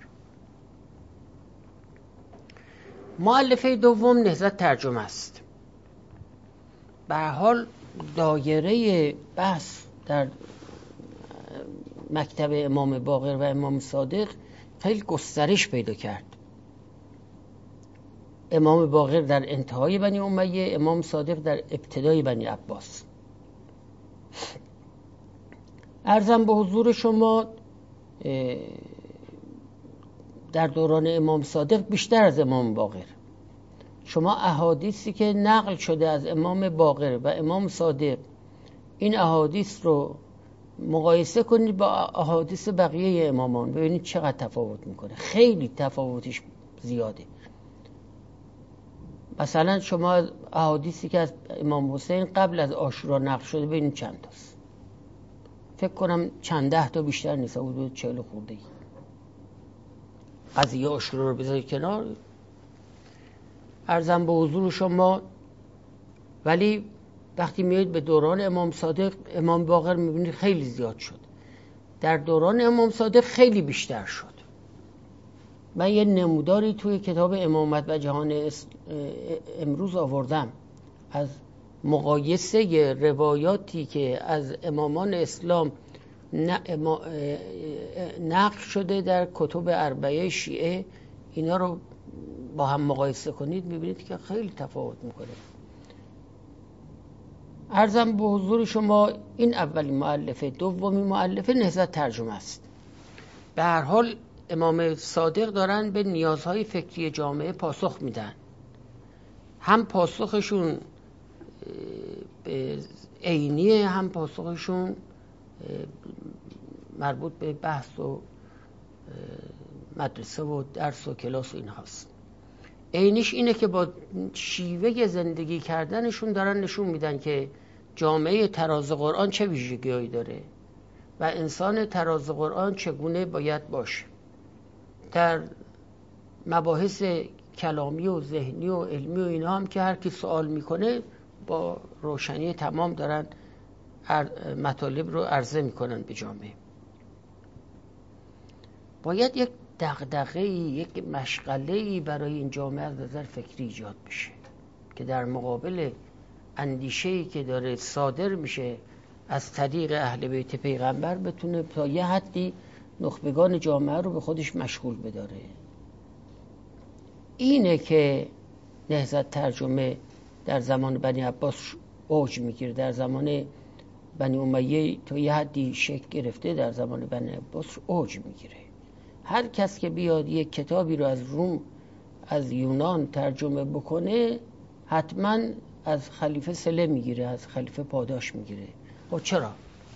مؤلفه دوم نهضت ترجمه است. به هر حال دایره بحث در مکتب امام باقر و امام صادق خیلی گسترش پیدا کرد. امام باقر در انتهای بنی امیه، امام صادق در ابتدای بنی عباس. عرضم به حضور شما در دوران امام صادق بیشتر از امام باقر شما احادیثی که نقل شده از امام باقر و امام صادق، این احادیث رو مقایسه کنید با احادیث بقیه امامان، ببینید چقدر تفاوت میکنه. خیلی تفاوتش زیاده. مثلا شما احادیثی که از امام حسین قبل از عاشورا نقل شده ببینید چند تاست. فکر کنم چند 10 تا بیشتر نیست، حدود 40 خورده ای. قضیه عاشورا رو بذارید کنار، عرضم به حضور شما. ولی وقتی میایید به دوران امام صادق، امام باقر میبینید خیلی زیاد شد. در دوران امام صادق خیلی بیشتر شد. من یه نموداری توی کتاب امامت و جهان امروز آوردم از مقایسه روایاتی که از امامان اسلام نقل شده در کتب اربعه شیعه، اینا رو با هم مقایسه کنید میبینید که خیلی تفاوت میکنه. عرضم به حضور شما این اولین مؤلفه. دومین مؤلفه نهضت ترجمه است. به هر حال امام صادق دارن به نیازهای فکری جامعه پاسخ میدن. هم پاسخشون عینیه، هم پاسخشون مربوط به بحث و مدرسه و درس و کلاس و این هاست. عینیش اینه که با شیوه زندگی کردنشون دارن نشون میدن که جامعه تراز قرآن چه ویژگی‌هایی داره و انسان تراز قرآن چگونه باید باشه. در مباحث کلامی و ذهنی و علمی و اینا هم که هر کی سوال میکنه با روشنی تمام دارن مطالب رو عرضه میکنن به جامعه. باید یک دغدغه‌ای، یک مشغله‌ای برای این جامعه از نظر فکری ایجاد بشه که در مقابل اندیشه‌ای که داره صادر میشه از طریق اهل بیت پیغمبر بتونه تا یه حدی نخبگان جامعه رو به خودش مشغول بداره. اینه که نهضت ترجمه در زمان بنی عباس اوج میگیره، در زمان بنی امیه تا یه حدی شکل گرفته، در زمان بنی عباس اوج میگیره. هر کس که بیاد یک کتابی رو از روم، از یونان ترجمه بکنه، حتما از خلیفه صله میگیره، از خلیفه پاداش میگیره. خب چرا؟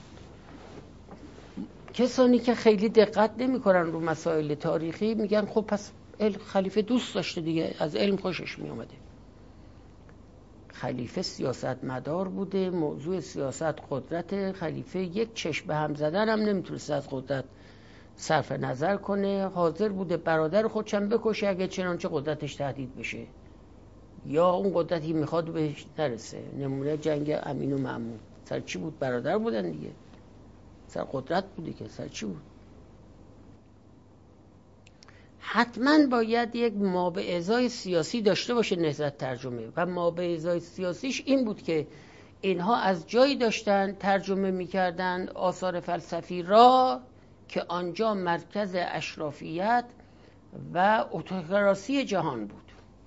کسانی که خیلی دقت نمی‌کنن رو مسائل تاریخی میگن خب پس خلیفه دوست داشته دیگه، از علم خوشش میومده. خلیفه سیاستمدار بوده، موضوع سیاست قدرت. خلیفه یک چشم به هم زدن هم نمیتونست از قدرت صرف نظر کنه. حاضر بوده برادر خودشم بکشه اگه چنانچه قدرتش تهدید بشه یا اون قدرتی میخواد بهش نرسه. نمونه جنگ امین و مأمون، سر چی بود؟ برادر بودن دیگه، سر قدرت بوده که سر چی بود؟ حتما باید یک مابعضای سیاسی داشته باشه نهضت ترجمه، و مابعضای سیاسیش این بود که اینها از جایی داشتن ترجمه میکردن آثار فلسفی را که آنجا مرکز اشرافیت و اتوکراسی جهان بود.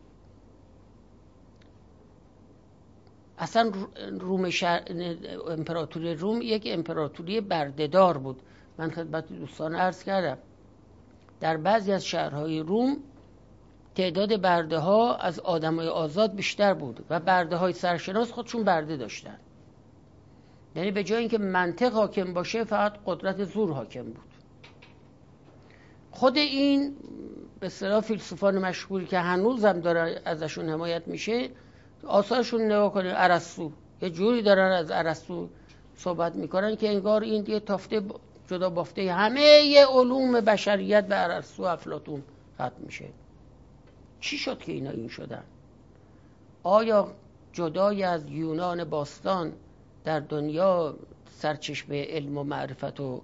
اصلا امپراتوری روم یک امپراتوری بردهدار بود. من خدمت دوستان عرض کردم در بعضی از شهرهای روم تعداد برده ها از آدمای آزاد بیشتر بود و برده های سرشناس خودشون برده داشتن. یعنی به جای اینکه منطق حاکم باشه فقط قدرت زور حاکم بود. خود این به اصطلاح فیلسوفان مشهوری که هنوزم داره ازشون حمایت میشه، آثارشون نگاه کنید، ارسطو، یه جوری دارن از ارسطو صحبت میکنن که انگار این یه تافته جدا بافته همه علوم بشریت به ارسطو و افلاطون ختم میشه. چی شد که اینا این شدن؟ آیا جدای از یونان باستان در دنیا سرچشمه علم و معرفت و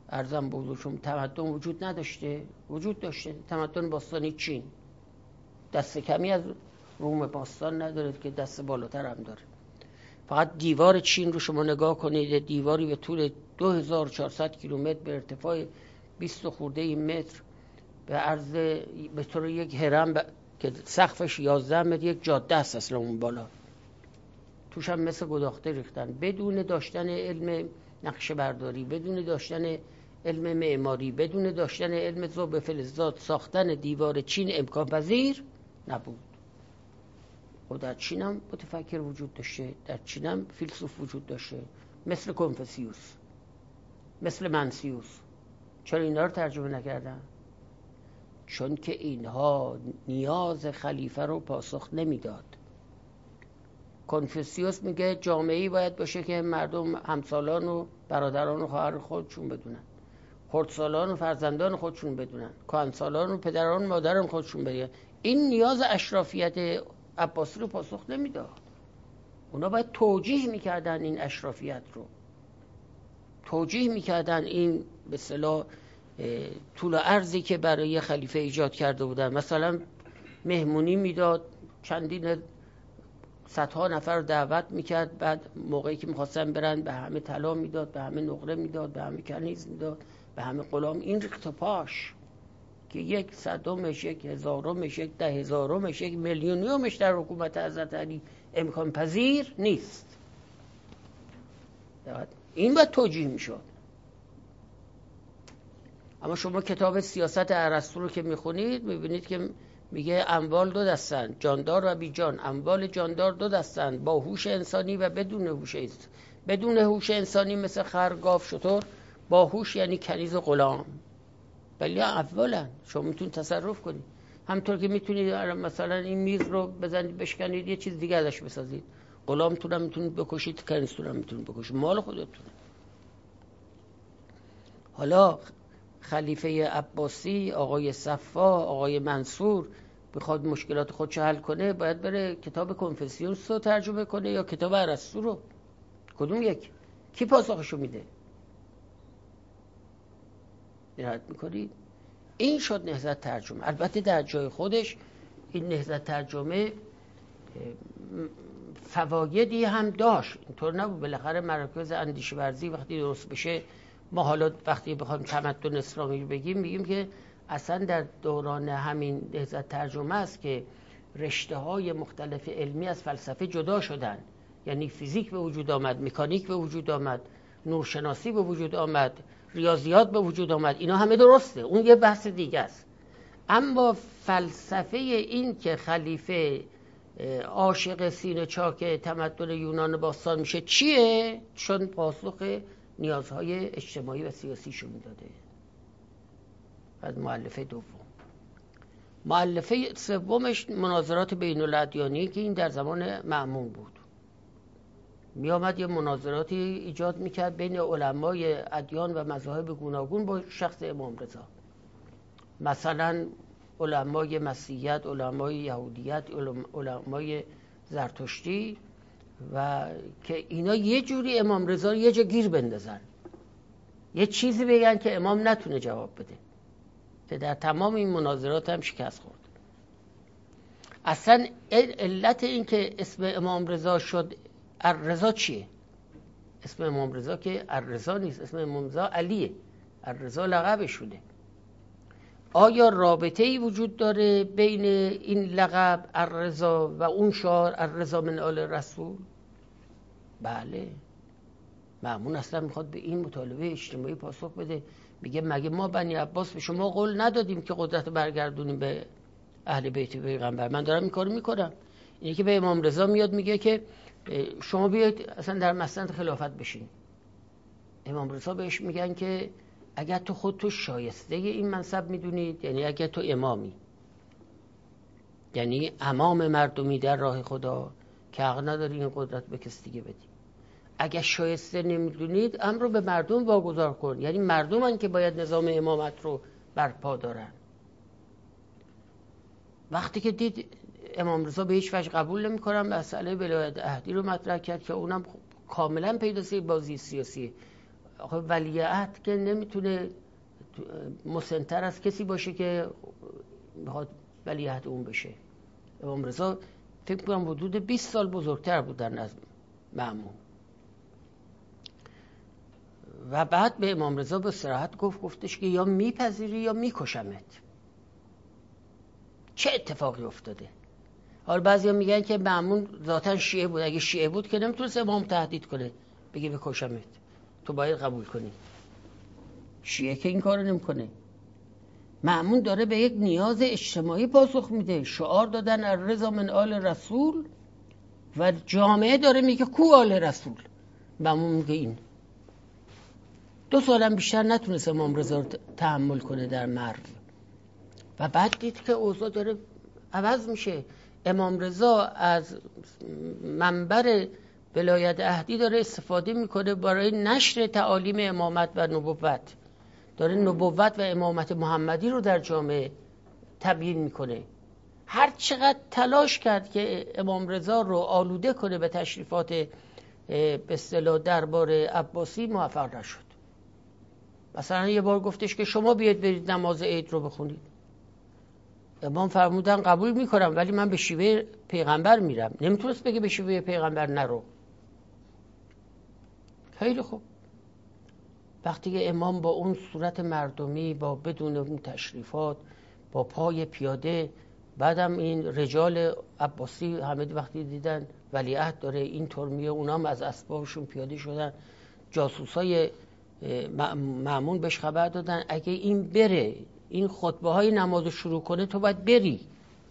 عرضم بزرگم تمدن وجود نداشته؟ وجود داشته. تمدن باستانی چین دست کمی از روم باستان نداره که دست بالاتر هم داره. فقط دیوار چین رو شما نگاه کنید، دیواری به طول 2400 کیلومتر به ارتفاع 20 خورده متر به عرض به طور یک هرم که سقفش 11 متر، یک جاده است اصلا اون بالا، توش هم مثل گداخته ریختن. بدون داشتن علم نقشه برداری، بدون داشتن علم معماری، بدون داشتن علم ذوب فلزات، ساختن دیوار چین امکان پذیر نبود. و در چین هم متفکر وجود داشته، در چین هم فیلسوف وجود داشته، مثل کنفوسیوس، مثل منسیوس. چرا اینا رو ترجمه نکردن؟ چون که اینها نیاز خلیفه رو پاسخ نمیداد. کنفوسیوس میگه جامعه‌ای باید باشه که مردم همسالان و برادران و خواهر خودشون بدونن، خردسالان و فرزندان خودشون بدونن، کهنسالان و پدران و مادران خودشون بدونن. این نیاز اشرافیت عباسی رو پاسخ نمیداد. اونا باید توجیه میکردن این اشرافیت رو، توجیه میکردن این به اصطلاح طول و عرضی که برای خلیفه ایجاد کرده بودن. مثلا مهمونی میداد، چندین صدها نفر رو دعوت میکرد، بعد موقعی که میخواستن برن به همه طلا میداد، به همه نقره میداد، به همه کنیز میداد، به همه غلام. این ریخت پاش که 1/100، 1/1000، 10,000، 1,000,000 در حکومت حضرت علی امکان پذیر نیست. این باید توجیه میشد. اما شما کتاب سیاست ارسطو رو که میخونید میبینید که میگه اموال دو دستن، جاندار و بی جان. اموال جاندار دو دستن، با هوش انسانی و بدون هوش انسانی. بدون هوش انسانی مثل خر، گاو، شتر. با هوش یعنی کنیز و غلام. ولی اولا شما میتونید تصرف کنید، همطور که میتونید مثلا این میز رو بزنید بشکنید یه چیز دیگه ازش بسازید. غلامتون هم میتونید بکشید، کنیزتون هم میتونید بکشید، مال خودتونه. حالا خلیفه عباسی، آقای صفا، آقای منصور بخواد مشکلات خودشو حل کنه، باید بره کتاب کنفوسیوس رو ترجمه کنه یا کتاب ارسطو رو؟ کدوم یک؟ کی پاسخشو میده؟ دقت میکنید؟ این شد نهضت ترجمه. البته در جای خودش این نهضت ترجمه فوایدی هم داشت، اینطور نبود. بالاخره مراکز اندیشه ورزی وقتی درست بشه، ما حالا وقتی بخوایم تمدن اسلامی رو بگیم میگیم که اصلا در دوران همین نهضت ترجمه است که رشته‌های مختلف علمی از فلسفه جدا شدن. یعنی فیزیک به وجود آمد، مکانیک به وجود آمد، نورشناسی به وجود آمد، ریاضیات به وجود آمد. اینا همه درسته، اون یه بحث دیگه است. اما فلسفه این که خلیفه عاشق سینه چاک تمدن یونان باستان میشه چیه؟ چون پاسخ نیازهای اجتماعی و سیاسیشو میداده. از مؤلفه دوم. مؤلفه سومش مناظرات بین الادیانی که این در زمان مأمون بود. می آمد یه مناظراتی ایجاد میکرد بین علمای ادیان و مذاهب گوناگون با شخص امام رضا. مثلا علمای مسیحیت، علمای یهودیت، علمای زرتشتی، و که اینا یه جوری امام رضا یه جا گیر بندازن، یه چیزی بگن که امام نتونه جواب بده، که در تمام این مناظرات هم شکست خورد. اصلا علت این که اسم امام رضا شد الرضا چیه؟ اسم امام رضا که الرضا نیست، اسم امام رضا علیه، الرضا لقبش شده. آیا رابطه‌ای وجود داره بین این لقب الرضا و اون شعار الرضا من آل رسول؟ بله. مأمون اصلا میخواد به این مطالبه اجتماعی پاسخ بده. میگه مگه ما بنی عباس به شما قول ندادیم که قدرت برگردونیم به اهل بیت پیغمبر؟ من دارم این کارو میکنم. اینه که به امام رضا میاد میگه که شما بیاید اصلا در مسند خلافت بشین. امام رضا بهش میگن که اگر تو خودتو شایسته این منصب میدونید، یعنی اگر تو امامی، یعنی امام مردمی در راه خدا، که حق نداری این قدرت به کس دیگه بدی. اگر شایسته نمیدونید امر رو به مردم واگذار کن، یعنی مردمن که باید نظام امامت رو برپا دارن. وقتی که دید امام رضا به هیچ وجه قبول نمی‌کنن، مسئله ولایت عهدی رو مطرح کرد که اونم کاملا پیداست بازی سیاسی. آخه ولیعهد که نمیتونه مسن‌تر از کسی باشه که بخواد ولیعهد اون بشه. امام رضا فکر کنم حدود 20 سال بزرگتر بودن از مأمون و بعد به امام رضا به صراحت گفتش که یا میپذیری یا میکشمت. چه اتفاقی افتاده؟ حالا بعضیا میگن که مأمون ذاتاً شیعه بود، اگه شیعه بود که نمیتونست امام تهدید کنه بگه بکشمت، تو باید قبول کنی. شیعه که این کارو نمیکنه. مأمون داره به یک نیاز اجتماعی پاسخ میده. شعار دادن الرضا من آل رسول و جامعه داره میگه کو آل رسول. مأمون میگه این 2 سالم بیشتر نتونست امام رضا رو تحمل کنه در مرو و بعد دید که اوضاع داره عوض میشه. امام رضا از منبر ولایت عهدی داره استفاده میکنه برای نشر تعالیم امامت و نبوت، داره نبوت و امامت محمدی رو در جامعه تبیین میکنه. هر چقدر تلاش کرد که امام رضا رو آلوده کنه به تشریفات به اصطلاح دربار عباسی موفق نشد. مثلا یه بار گفتش که شما بیاید برید نماز عید رو بخونید. امام فرمودن قبول میکنم ولی من به شیوه پیغمبر میرم. نمیتونست بگه به شیوه پیغمبر نرو. خیلی خوب. وقتی که امام با اون صورت مردمی، با بدون اون تشریفات، با پای پیاده، بعدم این رجال عباسی همه وقتی دیدن ولیعهد داره این طور میه، اونام از اسبابشون پیاده شدن. جاسوسای مأمون بهش خبر دادن اگه این بره این خطبه های نماز شروع کنه تو باید بری.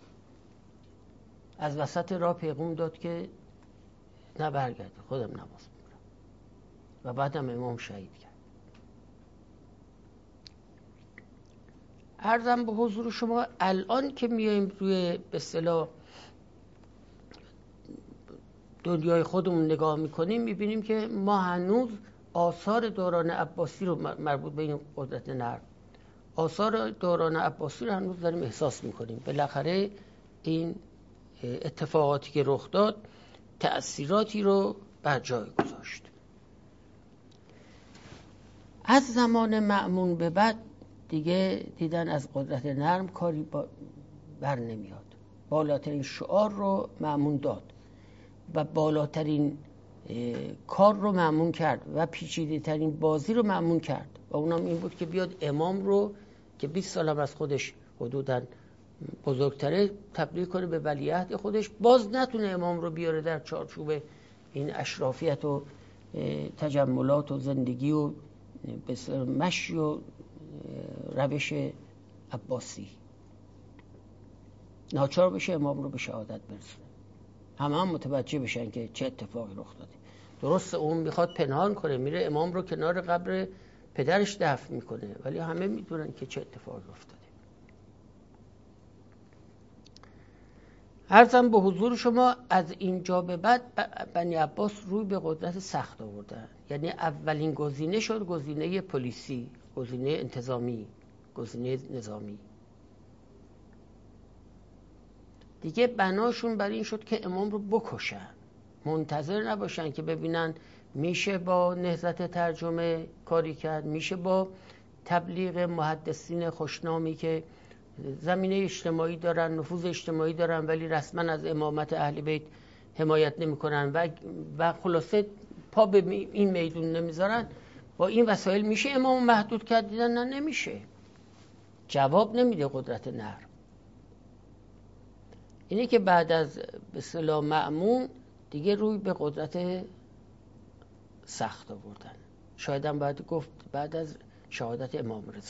از وسط راه پیغام داد که نه برگرد، خودم نماز میکنم و بعدم امام شهید کرد. عرضم به حضور شما الان که میایم روی به اصطلاح دنیای خودمون نگاه میکنیم میبینیم که ما هنوز آثار دوران عباسی رو مربوط به این قدرت نرم، آثار دوران عباسی رو هنوز داریم احساس میکنیم. بالاخره این اتفاقاتی که رخ داد تأثیراتی رو بر جای گذاشت. از زمان مأمون به بعد دیگه دیدن از قدرت نرم کاری بر نمیاد. بالاترین شعار رو مأمون داد و بالاترین کار رو مأمون کرد و پیچیده ترین بازی رو مأمون کرد و اونم این بود که بیاد امام رو که 20 سال هم از خودش حدوداً بزرگتره تبدیل کنه به ولیعهد خودش. باز نتونه امام رو بیاره در چارچوب این اشرافیت و تجملات و زندگی و مشی و روش عباسی. ناچار بشه امام رو به شهادت برسونه. همه هم متوجه بشن که چه اتفاقی رخ داده. درست اون میخواد پنهان کنه، میره امام رو کنار قبر پدرش دفن میکنه، ولی همه میدونن که چه اتفاقی افتاده. عرضم به حضور شما از اینجا به بعد بنی عباس روی به قدرت سخت آوردن. یعنی اولین گزینه شد گزینه پلیسی، گزینه انتظامی، گزینه نظامی. دیگه بناشون بر این شد که امام رو بکشن، منتظر نباشن که ببینن میشه با نهضت ترجمه کاری کرد، میشه با تبلیغ محدثین خوشنامی که زمینه اجتماعی دارن، نفوذ اجتماعی دارن، ولی رسما از امامت اهل بیت حمایت نمیکنن و خلاصه پا به این میدون نمیذارن. با این وسایل میشه امام محدود کرد؟ دیدن نه نمیشه. جواب نمیده قدرت نرم. اینه که بعد از به اصطلاح مأمون دیگه روی به قدرت سخت آوردن. شاید هم باید گفت بعد از شهادت امام رضا.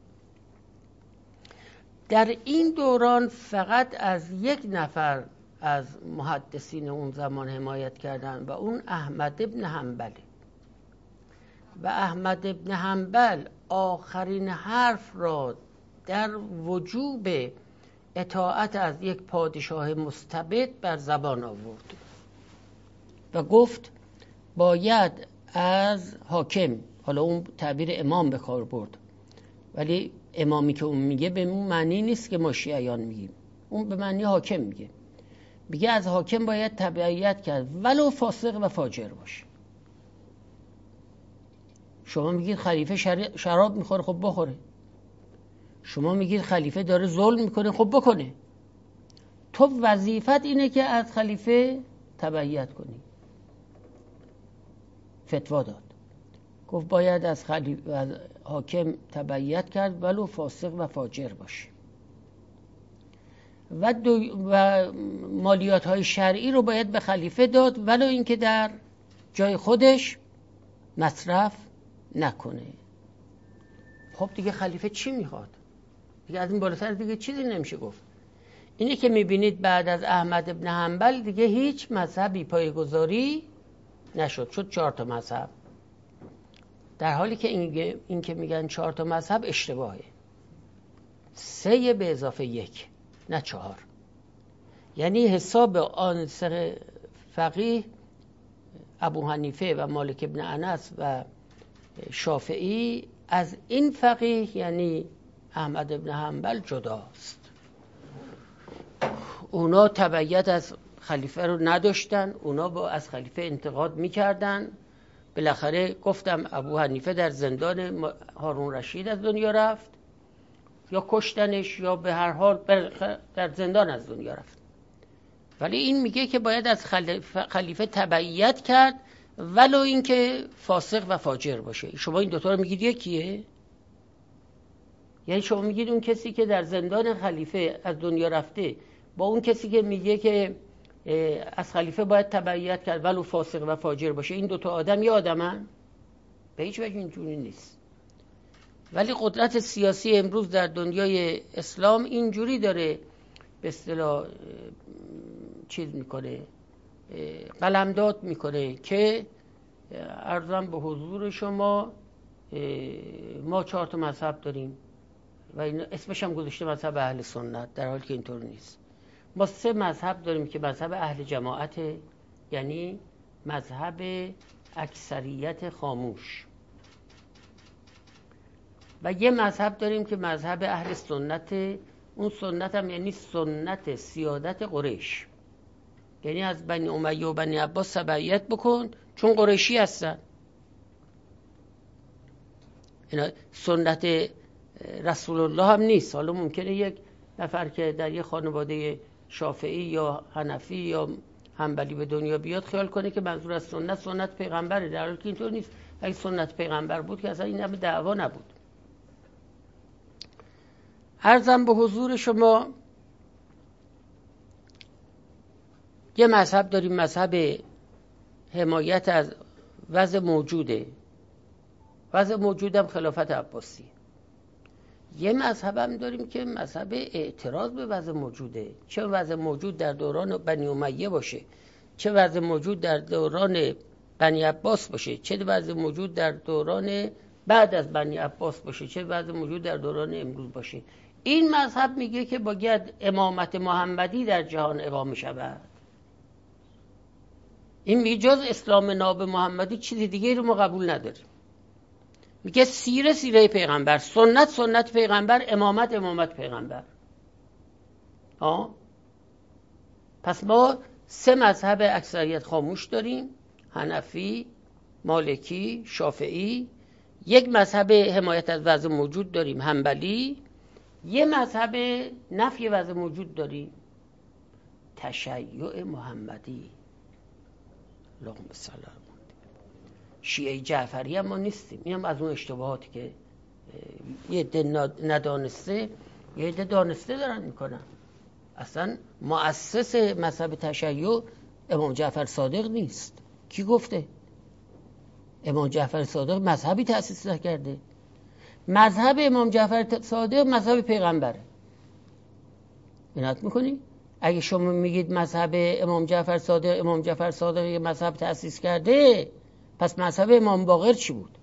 در این دوران فقط از یک نفر از محدثین اون زمان حمایت کردن و اون احمد ابن حنبل. و احمد ابن حنبل آخرین حرف را در وجوب اطاعت از یک پادشاه مستبد بر زبان آورد و گفت باید از حاکم، حالا اون تعبیر امام به کار برد، ولی امامی که اون میگه به اون معنی نیست که ما شیعیان میگیم، اون به معنی حاکم میگه از حاکم باید تبعیت کرد ولو فاسق و فاجر باشه. شما میگید خلیفه شراب میخوره، خب بخوره. شما میگید خلیفه داره ظلم میکنه، خب بکنه. تو وظیفت اینه که از خلیفه تبعیت کنی. فتوا داد، گفت باید از حاکم تبعیت کرد ولو فاسق و فاجر باشه و مالیات های شرعی رو باید به خلیفه داد ولو اینکه در جای خودش مصرف نکنه. خب دیگه خلیفه چی میخواد؟ دیگه از این بالاتر دیگه چیزی نمیشه گفت. اینه که میبینید بعد از احمد ابن حنبل دیگه هیچ مذهبی پایه‌گذاری نشد، شد 4 تا مذهب. در حالی که این که میگن 4 تا مذهب اشتباهه. 3 به اضافه 1، نه 4. یعنی حساب آن سر فقیه ابو حنیفه و مالک ابن انس و شافعی از این فقیه یعنی احمد ابن حنبل جداست. اونا تبعیت از خلیفه رو نداشتن، اونا از خلیفه انتقاد میکردن. بالاخره گفتم ابو حنیفه در زندان هارون رشید از دنیا رفت، یا کشتنش یا به هر حال در زندان از دنیا رفت. ولی این میگه که باید از خلیفه تبعیت کرد ولو اینکه فاسق و فاجر باشه. شما این دوتا رو میگید یکیه؟ یعنی شما میگید اون کسی که در زندان خلیفه از دنیا رفته با اون کسی که میگه که از خلیفه باید تبعیت کرد ولو فاسق و فاجر باشه، این دوتا آدم یه آدمن؟ به هیچ وجه اینجوری نیست. ولی قدرت سیاسی امروز در دنیای اسلام اینجوری داره به اصطلاح چیز میکنه، قلمداد میکنه که عرضم به حضور شما ما 4 تا مذهب داریم و این اسمش هم گذاشته مذهب اهل سنت، در حالی که اینطور نیست. ما 3 مذهب داریم که مذهب اهل جماعت، یعنی مذهب اکثریت خاموش، و یه مذهب داریم که مذهب اهل سنت. اون سنت هم یعنی سنت سیادت قریش، یعنی از بنی امیه و بنی عباس تبعیت بکن چون قریشی هستن. اینا سنت رسول الله هم نیست. حالا ممکنه یک نفر که در یک خانواده شافعی یا حنفی یا حنبلی به دنیا بیاد خیال کنه که منظور از سنت پیغمبره، در حالی که اینطور نیست. اگه سنت پیغمبر بود که اصلا این همه دعوا نبود. عرضم به حضور شما یه مذهب داریم، مذهب حمایت از وضع موجوده. وضع موجودم خلافت عباسی. یه مذهب هم داریم که مذهب اعتراض به وضع موجوده، چه وضع موجود در دوران بنی امیه باشه، چه وضع موجود در دوران بنی عباس باشه، چه وضع موجود در دوران بعد از بنی عباس باشه، چه وضع موجود در دوران امروز باشه. این مذهب میگه که باید امامت محمدی در جهان اقامه شود. این میگه جز اسلام ناب محمدی چیزی دیگه رو ما قبول نداریم. میگه سیره پیغمبر، سنت پیغمبر، امامت پیغمبر. پس ما 3 مذهب اکثریت خاموش داریم، حنفی، مالکی، شافعی. 1 مذهب حمایت از وضع موجود داریم، حنبلی. 1 مذهب نفی وضع موجود داریم، تشیع محمدی. اللهم صل علی محمد. شیعه جعفری هم ما نیستیم. این هم از اون اشتباهاتی که یه عده ندانسته یه عده دانسته دارن میکنن. اصلا مؤسس مذهب تشیع امام جعفر صادق نیست. کی گفته؟ امام جعفر صادق مذهبی تأسیس نکرده. مذهب امام جعفر صادق مذهب پیغمبره. بینات میکنی؟ اگه شما میگید مذهب امام جعفر صادق یه مذهب تأسیس کرده، پس مذهب امام باقر چی بود؟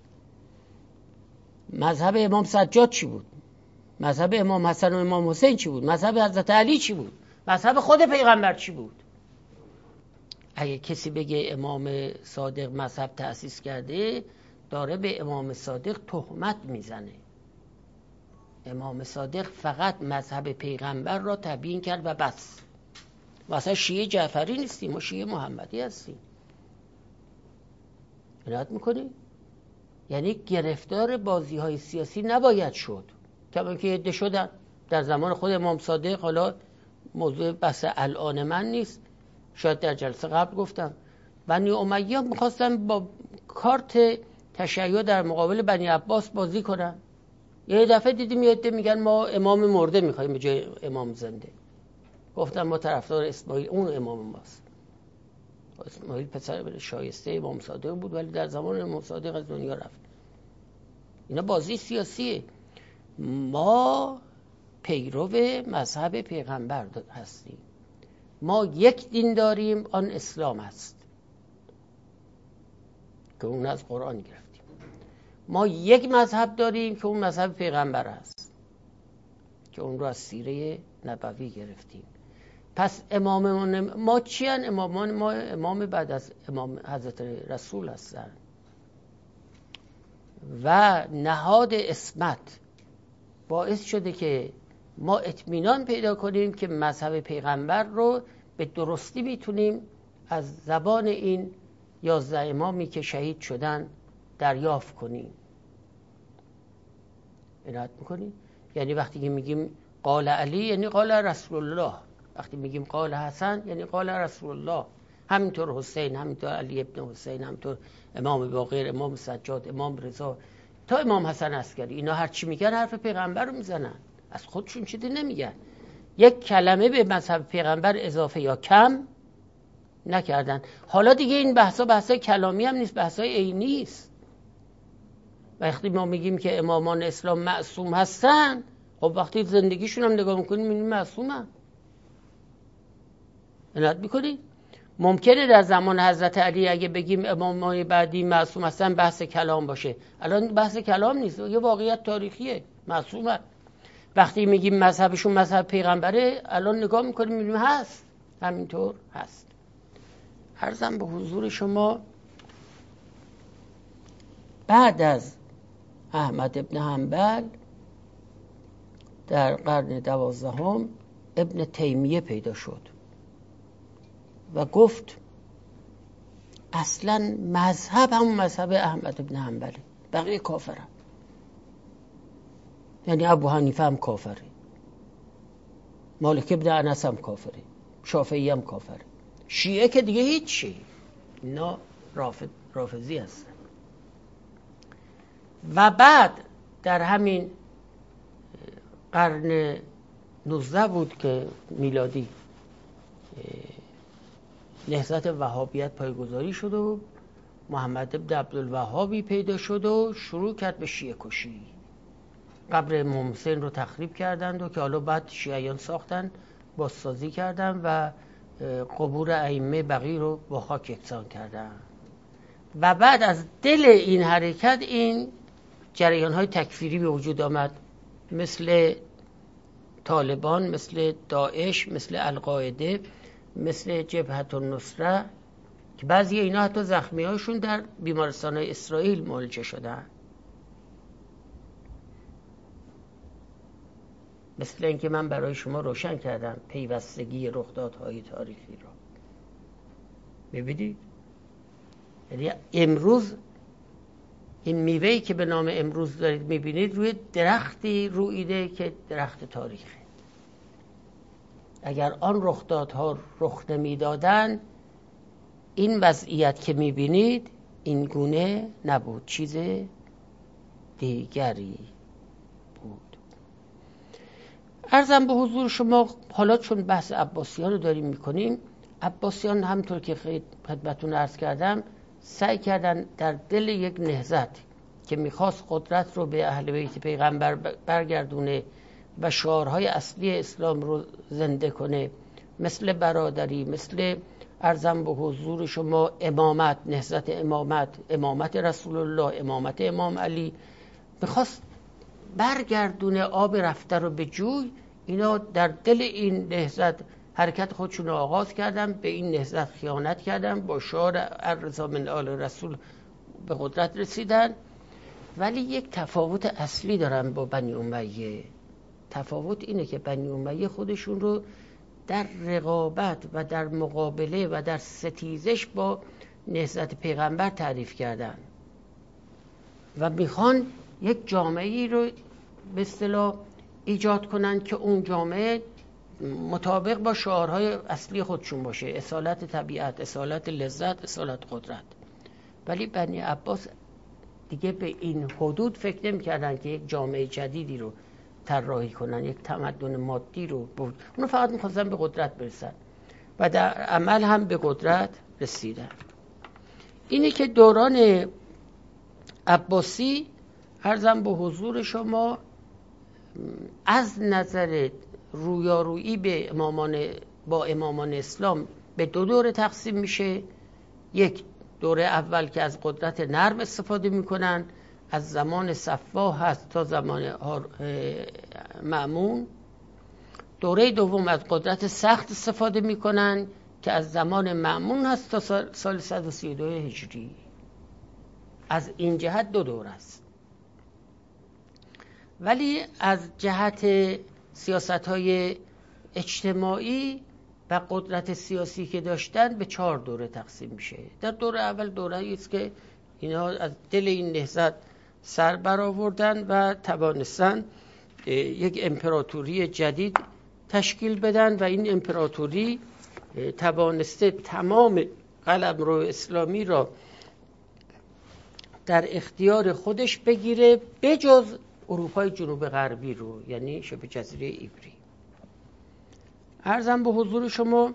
مذهب امام سجاد چی بود؟ مذهب امام حسن و امام حسین چی بود؟ مذهب حضرت علی چی بود؟ مذهب خود پیغمبر چی بود؟ اگه کسی بگه امام صادق مذهب تأسیس کرده، داره به امام صادق تهمت میزنه. امام صادق فقط مذهب پیغمبر را تبیین کرد و بس. واسه شیعه جعفری نیستیم، ما شیعه محمدی هستیم. عنایت میکنی؟ یعنی گرفتار بازی‌های سیاسی نباید شد، کما که عده شدن در زمان خود امام صادق. حالا موضوع بحث الان من نیست، شاید در جلسه قبل گفتم بنی امیه میخواستن با کارت تشیع در مقابل بنی عباس بازی کنن. یه دفعه دیدیم یه عده میگن ما امام مرده میخوایم به جای امام زنده. گفتم ما طرفدار اسماعیل، اون امام ماست. اسماعیل پسر شایسته امام صادق بود ولی در زمان امام صادق از دنیا رفت. اینا بازی سیاسیه. ما پیرو مذهب پیغمبر هستیم. ما یک دین داریم، آن اسلام است که اون از قرآن گرفتیم. ما یک مذهب داریم که اون مذهب پیغمبر است که اون رو از سیره نبوی گرفتیم. پس امامان ما چی هن؟ امامان ما امام بعد از امام حضرت رسول هستن و نهاد اسمت باعث شده که ما اطمینان پیدا کنیم که مذهب پیغمبر رو به درستی میتونیم از زبان این 11 امامی که شهید شدن دریافت کنیم. عنایت میکنیم؟ یعنی وقتی که میگیم قال علی یعنی قال رسول الله، وقتی میگیم قال حسن یعنی قال رسول الله، همینطور حسین، همینطور علی ابن حسین، همینطور امام باقر، امام سجاد، امام رضا تا امام حسن عسکری. اینا هر چی میگن حرف پیغمبر رو میزنن، از خودشون چیزی نمیگن. یک کلمه به مذهب پیغمبر اضافه یا کم نکردن. حالا دیگه این بحثا کلامی هم نیست، بحثای عینی است. وقتی ما میگیم که امامان اسلام معصوم هستن، خب وقتی زندگیشون هم نگاه میکنیم میبینیم معصومن. عنایت میکنید؟ ممکنه در زمان حضرت علی اگه بگیم امامان بعدی معصوم هستن بحث کلام باشه. الان بحث کلام نیست، یه واقعیت تاریخیه، معصومه. وقتی میگیم مذهبشون مذهب پیغمبره، الان نگاه میکنیم میبینیم هست، همینطور هست. عرضم به حضور شما بعد از احمد ابن حنبل در قرن 12 ابن تیمیه پیدا شد و گفت اصلا مذهب هم مذهب احمد ابن حنبله، بقیه کافرن. یعنی ابو حنیفه هم کافره، مالک ابن انس هم کافره، شافعی هم کافره، شیعه که دیگه هیچی، اینا رافضی هستن. و بعد در همین قرن 19 بود که میلادی نهضت وهابیت پایگذاری شد و محمد ابن عبدالوهابی پیدا شد و شروع کرد به شیعه کشی. قبر امام حسین رو تخریب کردند و که حالا بعد شیعیان ساختن، بازسازی کردن و قبور ائمه بقی رو با خاک یکسان کردن. و بعد از دل این حرکت این جریان‌های تکفیری به وجود آمد، مثل طالبان، مثل داعش، مثل القاعده، مثل جبهة النصره که بعضی اینا حتی زخمی‌هاشون در بیمارستان‌های اسرائیل معالجه شدن. مثل اینکه من برای شما روشن کردم پیوستگی رخدادهای تاریخی را. ببینید، یعنی امروز این میوه‌ای که به نام امروز دارید میبینید روی درختی رویده که درخت تاریخه. اگر آن رخدادها رخ نمیدادن این وضعیت که میبینید این گونه نبود، چیز دیگری بود. عرضم به حضور شما حالا چون بحث عباسیان رو داریم میکنیم، عباسیان همطور که خدمتتون عرض کردم سعی کردن در دل یک نهضت که میخواست قدرت رو به اهل بیت پیغمبر برگردونه و شعارهای اصلی اسلام رو زنده کنه، مثل برادری، مثل عرضم به حضور شما امامت، نهضت امامت، امامت رسول الله، امامت امام علی، میخواست برگردونه آب رفته رو به جوی. اینا در دل این نهضت حرکت خودشون رو آغاز کردن، به این نهضت خیانت کردن، با شعار الرضا من آل رسول به قدرت رسیدن. ولی یک تفاوت اصلی دارن با بنی امیه. تفاوت اینه که بنی امیه خودشون رو در رقابت و در مقابله و در ستیزش با نهضت پیغمبر تعریف کردن. و میخوان یک جامعه‌ای رو به اصطلاح ایجاد کنن که اون جامعه مطابق با شعارهای اصلی خودشون باشه: اصالت طبیعت، اصالت لذت، اصالت قدرت. ولی بنی عباس دیگه به این حدود فکر نمی‌کردن که یک جامعه جدیدی رو طراحی کنن، یک تمدن مادی رو. اونو فقط می‌خواستن به قدرت برسن و در عمل هم به قدرت رسیدن. اینه که دوران عباسی، عرضم به حضور شما، از نظر رویارویی با امامان اسلام به دو دوره تقسیم میشه. یک دوره اول که از قدرت نرم استفاده میکنن، از زمان صفوه هست تا زمان مأمون. دوره دوم از قدرت سخت استفاده میکنن که از زمان مأمون هست تا سال 132 هجری. از این جهت دو دوره است. ولی از جهت سیاست‌های اجتماعی و قدرت سیاسی که داشتن به 4 دوره تقسیم میشه. در دوره اول دوره‌ای است که اینا از دل این نهضت سر برآوردن و توانستن یک امپراتوری جدید تشکیل بدن و این امپراتوری توانسته تمام قلمرو اسلامی را در اختیار خودش بگیره بجز اروپای جنوب غربی رو، یعنی شبه جزیره ایبری. عرضم به حضور شما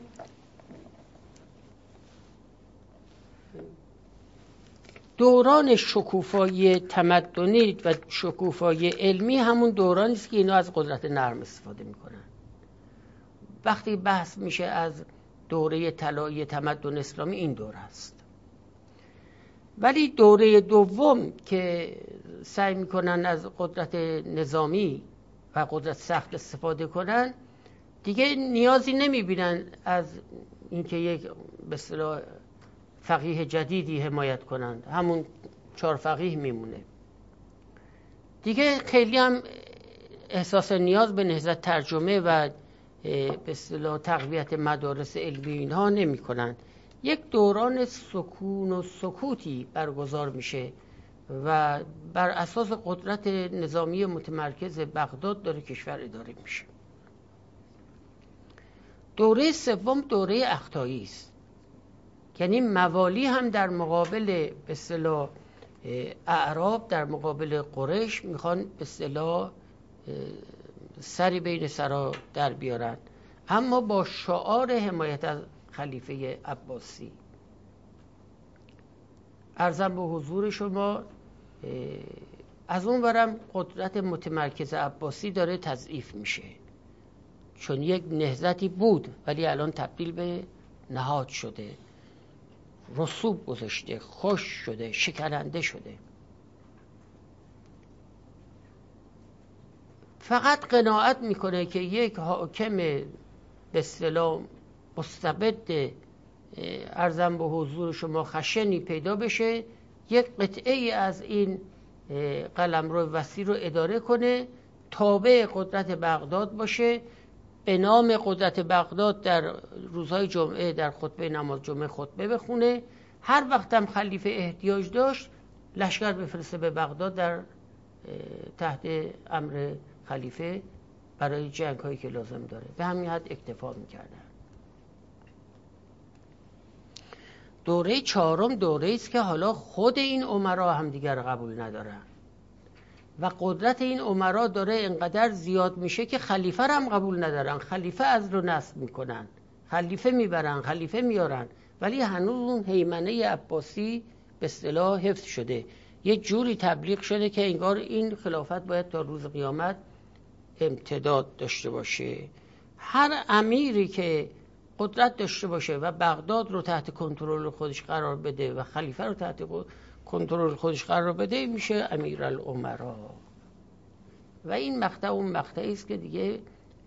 دوران شکوفایی تمدنی و شکوفایی علمی همون دورانی است که اینا از قدرت نرم استفاده میکنن. وقتی بحث میشه از دوره طلایی تمدن اسلامی، این دوره است. ولی دوره دوم که سعی میکنن از قدرت نظامی و قدرت سخت استفاده کنن، دیگه نیازی نمیبینن از اینکه یک به اصطلاح فقیه جدیدی حمایت کنند. همون 4 فقیه میمونه دیگه. خیلی هم احساس نیاز به نهضت ترجمه و به اصطلاح تقویت مدارس علمی اینها نمی کنن. یک دوران سکون و سکوتی برگزار میشه و بر اساس قدرت نظامی متمرکز بغداد داره کشور اداره میشه. دوره سوم دوره اقطاعی است، یعنی موالی هم در مقابل به اصطلاح اعراب، در مقابل قریش میخوان به اصطلاح سری بین سرا در بیارن، اما با شعار حمایت از خلیفه عباسی. عرضم به حضور شما از اون ورم قدرت متمرکز عباسی داره تضعیف میشه، چون یک نهضتی بود ولی الان تبدیل به نهاد شده، رسوب گذاشته، خوش شده، شکننده شده. فقط قناعت میکنه که یک حاکم به اصطلاح مستبد، عرضم به حضور شما، خشنی پیدا بشه، یک قطعه از این قلمرو وسیع رو اداره کنه، تابع قدرت بغداد باشه، به نام قدرت بغداد در روزهای جمعه در خطبه نماز جمعه خطبه بخونه، هر وقت هم خلیفه احتیاج داشت لشکر بفرسته به بغداد در تحت امر خلیفه برای جنگ هایی که لازم داره. به همین حد اکتفا میکردن. دوره چهارم دوره است که حالا خود این امرا هم دیگر قبول ندارن و قدرت این امرا داره اینقدر زیاد میشه که خلیفه هم قبول ندارن. خلیفه از رو نصب میکنن، خلیفه میبرن، خلیفه میارن، ولی هنوز اون هیمنه عباسی به اصطلاح حفظ شده. یه جوری تبلیغ شده که انگار این خلافت باید تا روز قیامت امتداد داشته باشه. هر امیری که قدرت داشته باشه و بغداد رو تحت کنترل خودش قرار بده و خلیفه رو تحت کنترل خودش قرار بده میشه امیرالامرا. و این مقطع اون مقطعی است که دیگه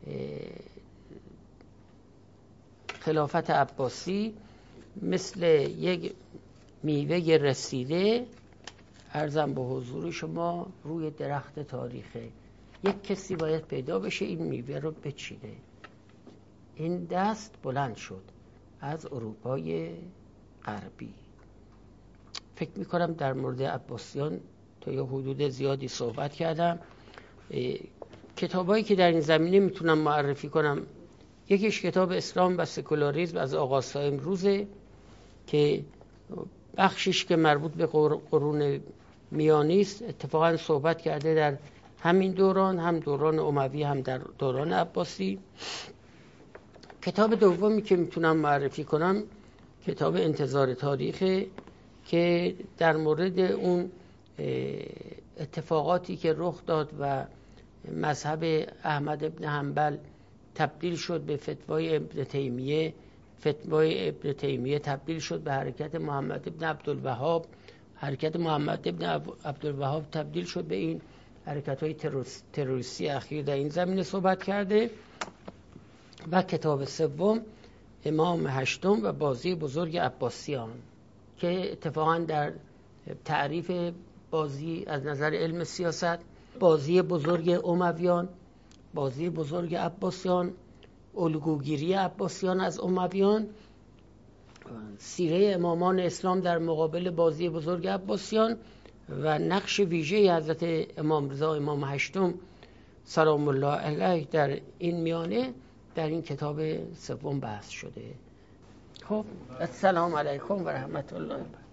خلافت عباسی مثل یک میوه رسیده، عرضم به حضور شما، روی درخت تاریخه. یک کسی باید پیدا بشه این میوه رو بچینه. این دست بلند شد از اروپای غربی. فکر میکنم در مورد عباسیان تا تا یه حدود زیادی صحبت کردم. کتابایی که در این زمینه میتونم معرفی کنم، یکیش کتاب اسلام و سکولاریسم از آقا صائم روزه که بخشش که مربوط به قرون میانی است اتفاقا صحبت کرده در همین دوران، هم دوران اموی هم در دوران عباسی. کتاب دومی که میتونم معرفی کنم کتاب انتظار تاریخ که در مورد اون اتفاقاتی که رخ داد و مذهب احمد ابن حنبل تبدیل شد به فتوای ابن تیمیه، فتوای ابن تیمیه تبدیل شد به حرکت محمد ابن عبدالوهاب، حرکت محمد ابن عبدالوهاب تبدیل شد به این حرکت‌های تروریستی اخیر در این زمینه صحبت کرده. و کتاب سوم امام هشتم و بازی بزرگ عباسیان که اتفاقا در تعریف بازی از نظر علم سیاست، بازی بزرگ امویان، بازی بزرگ عباسیان، الگوگیری عباسیان از امویان، سیره امامان اسلام در مقابل بازی بزرگ عباسیان و نقش ویژه حضرت امام رضا امام هشتم سلام الله علیه در این میانه در این کتاب سوم بحث شده. خب السلام علیکم و رحمت الله.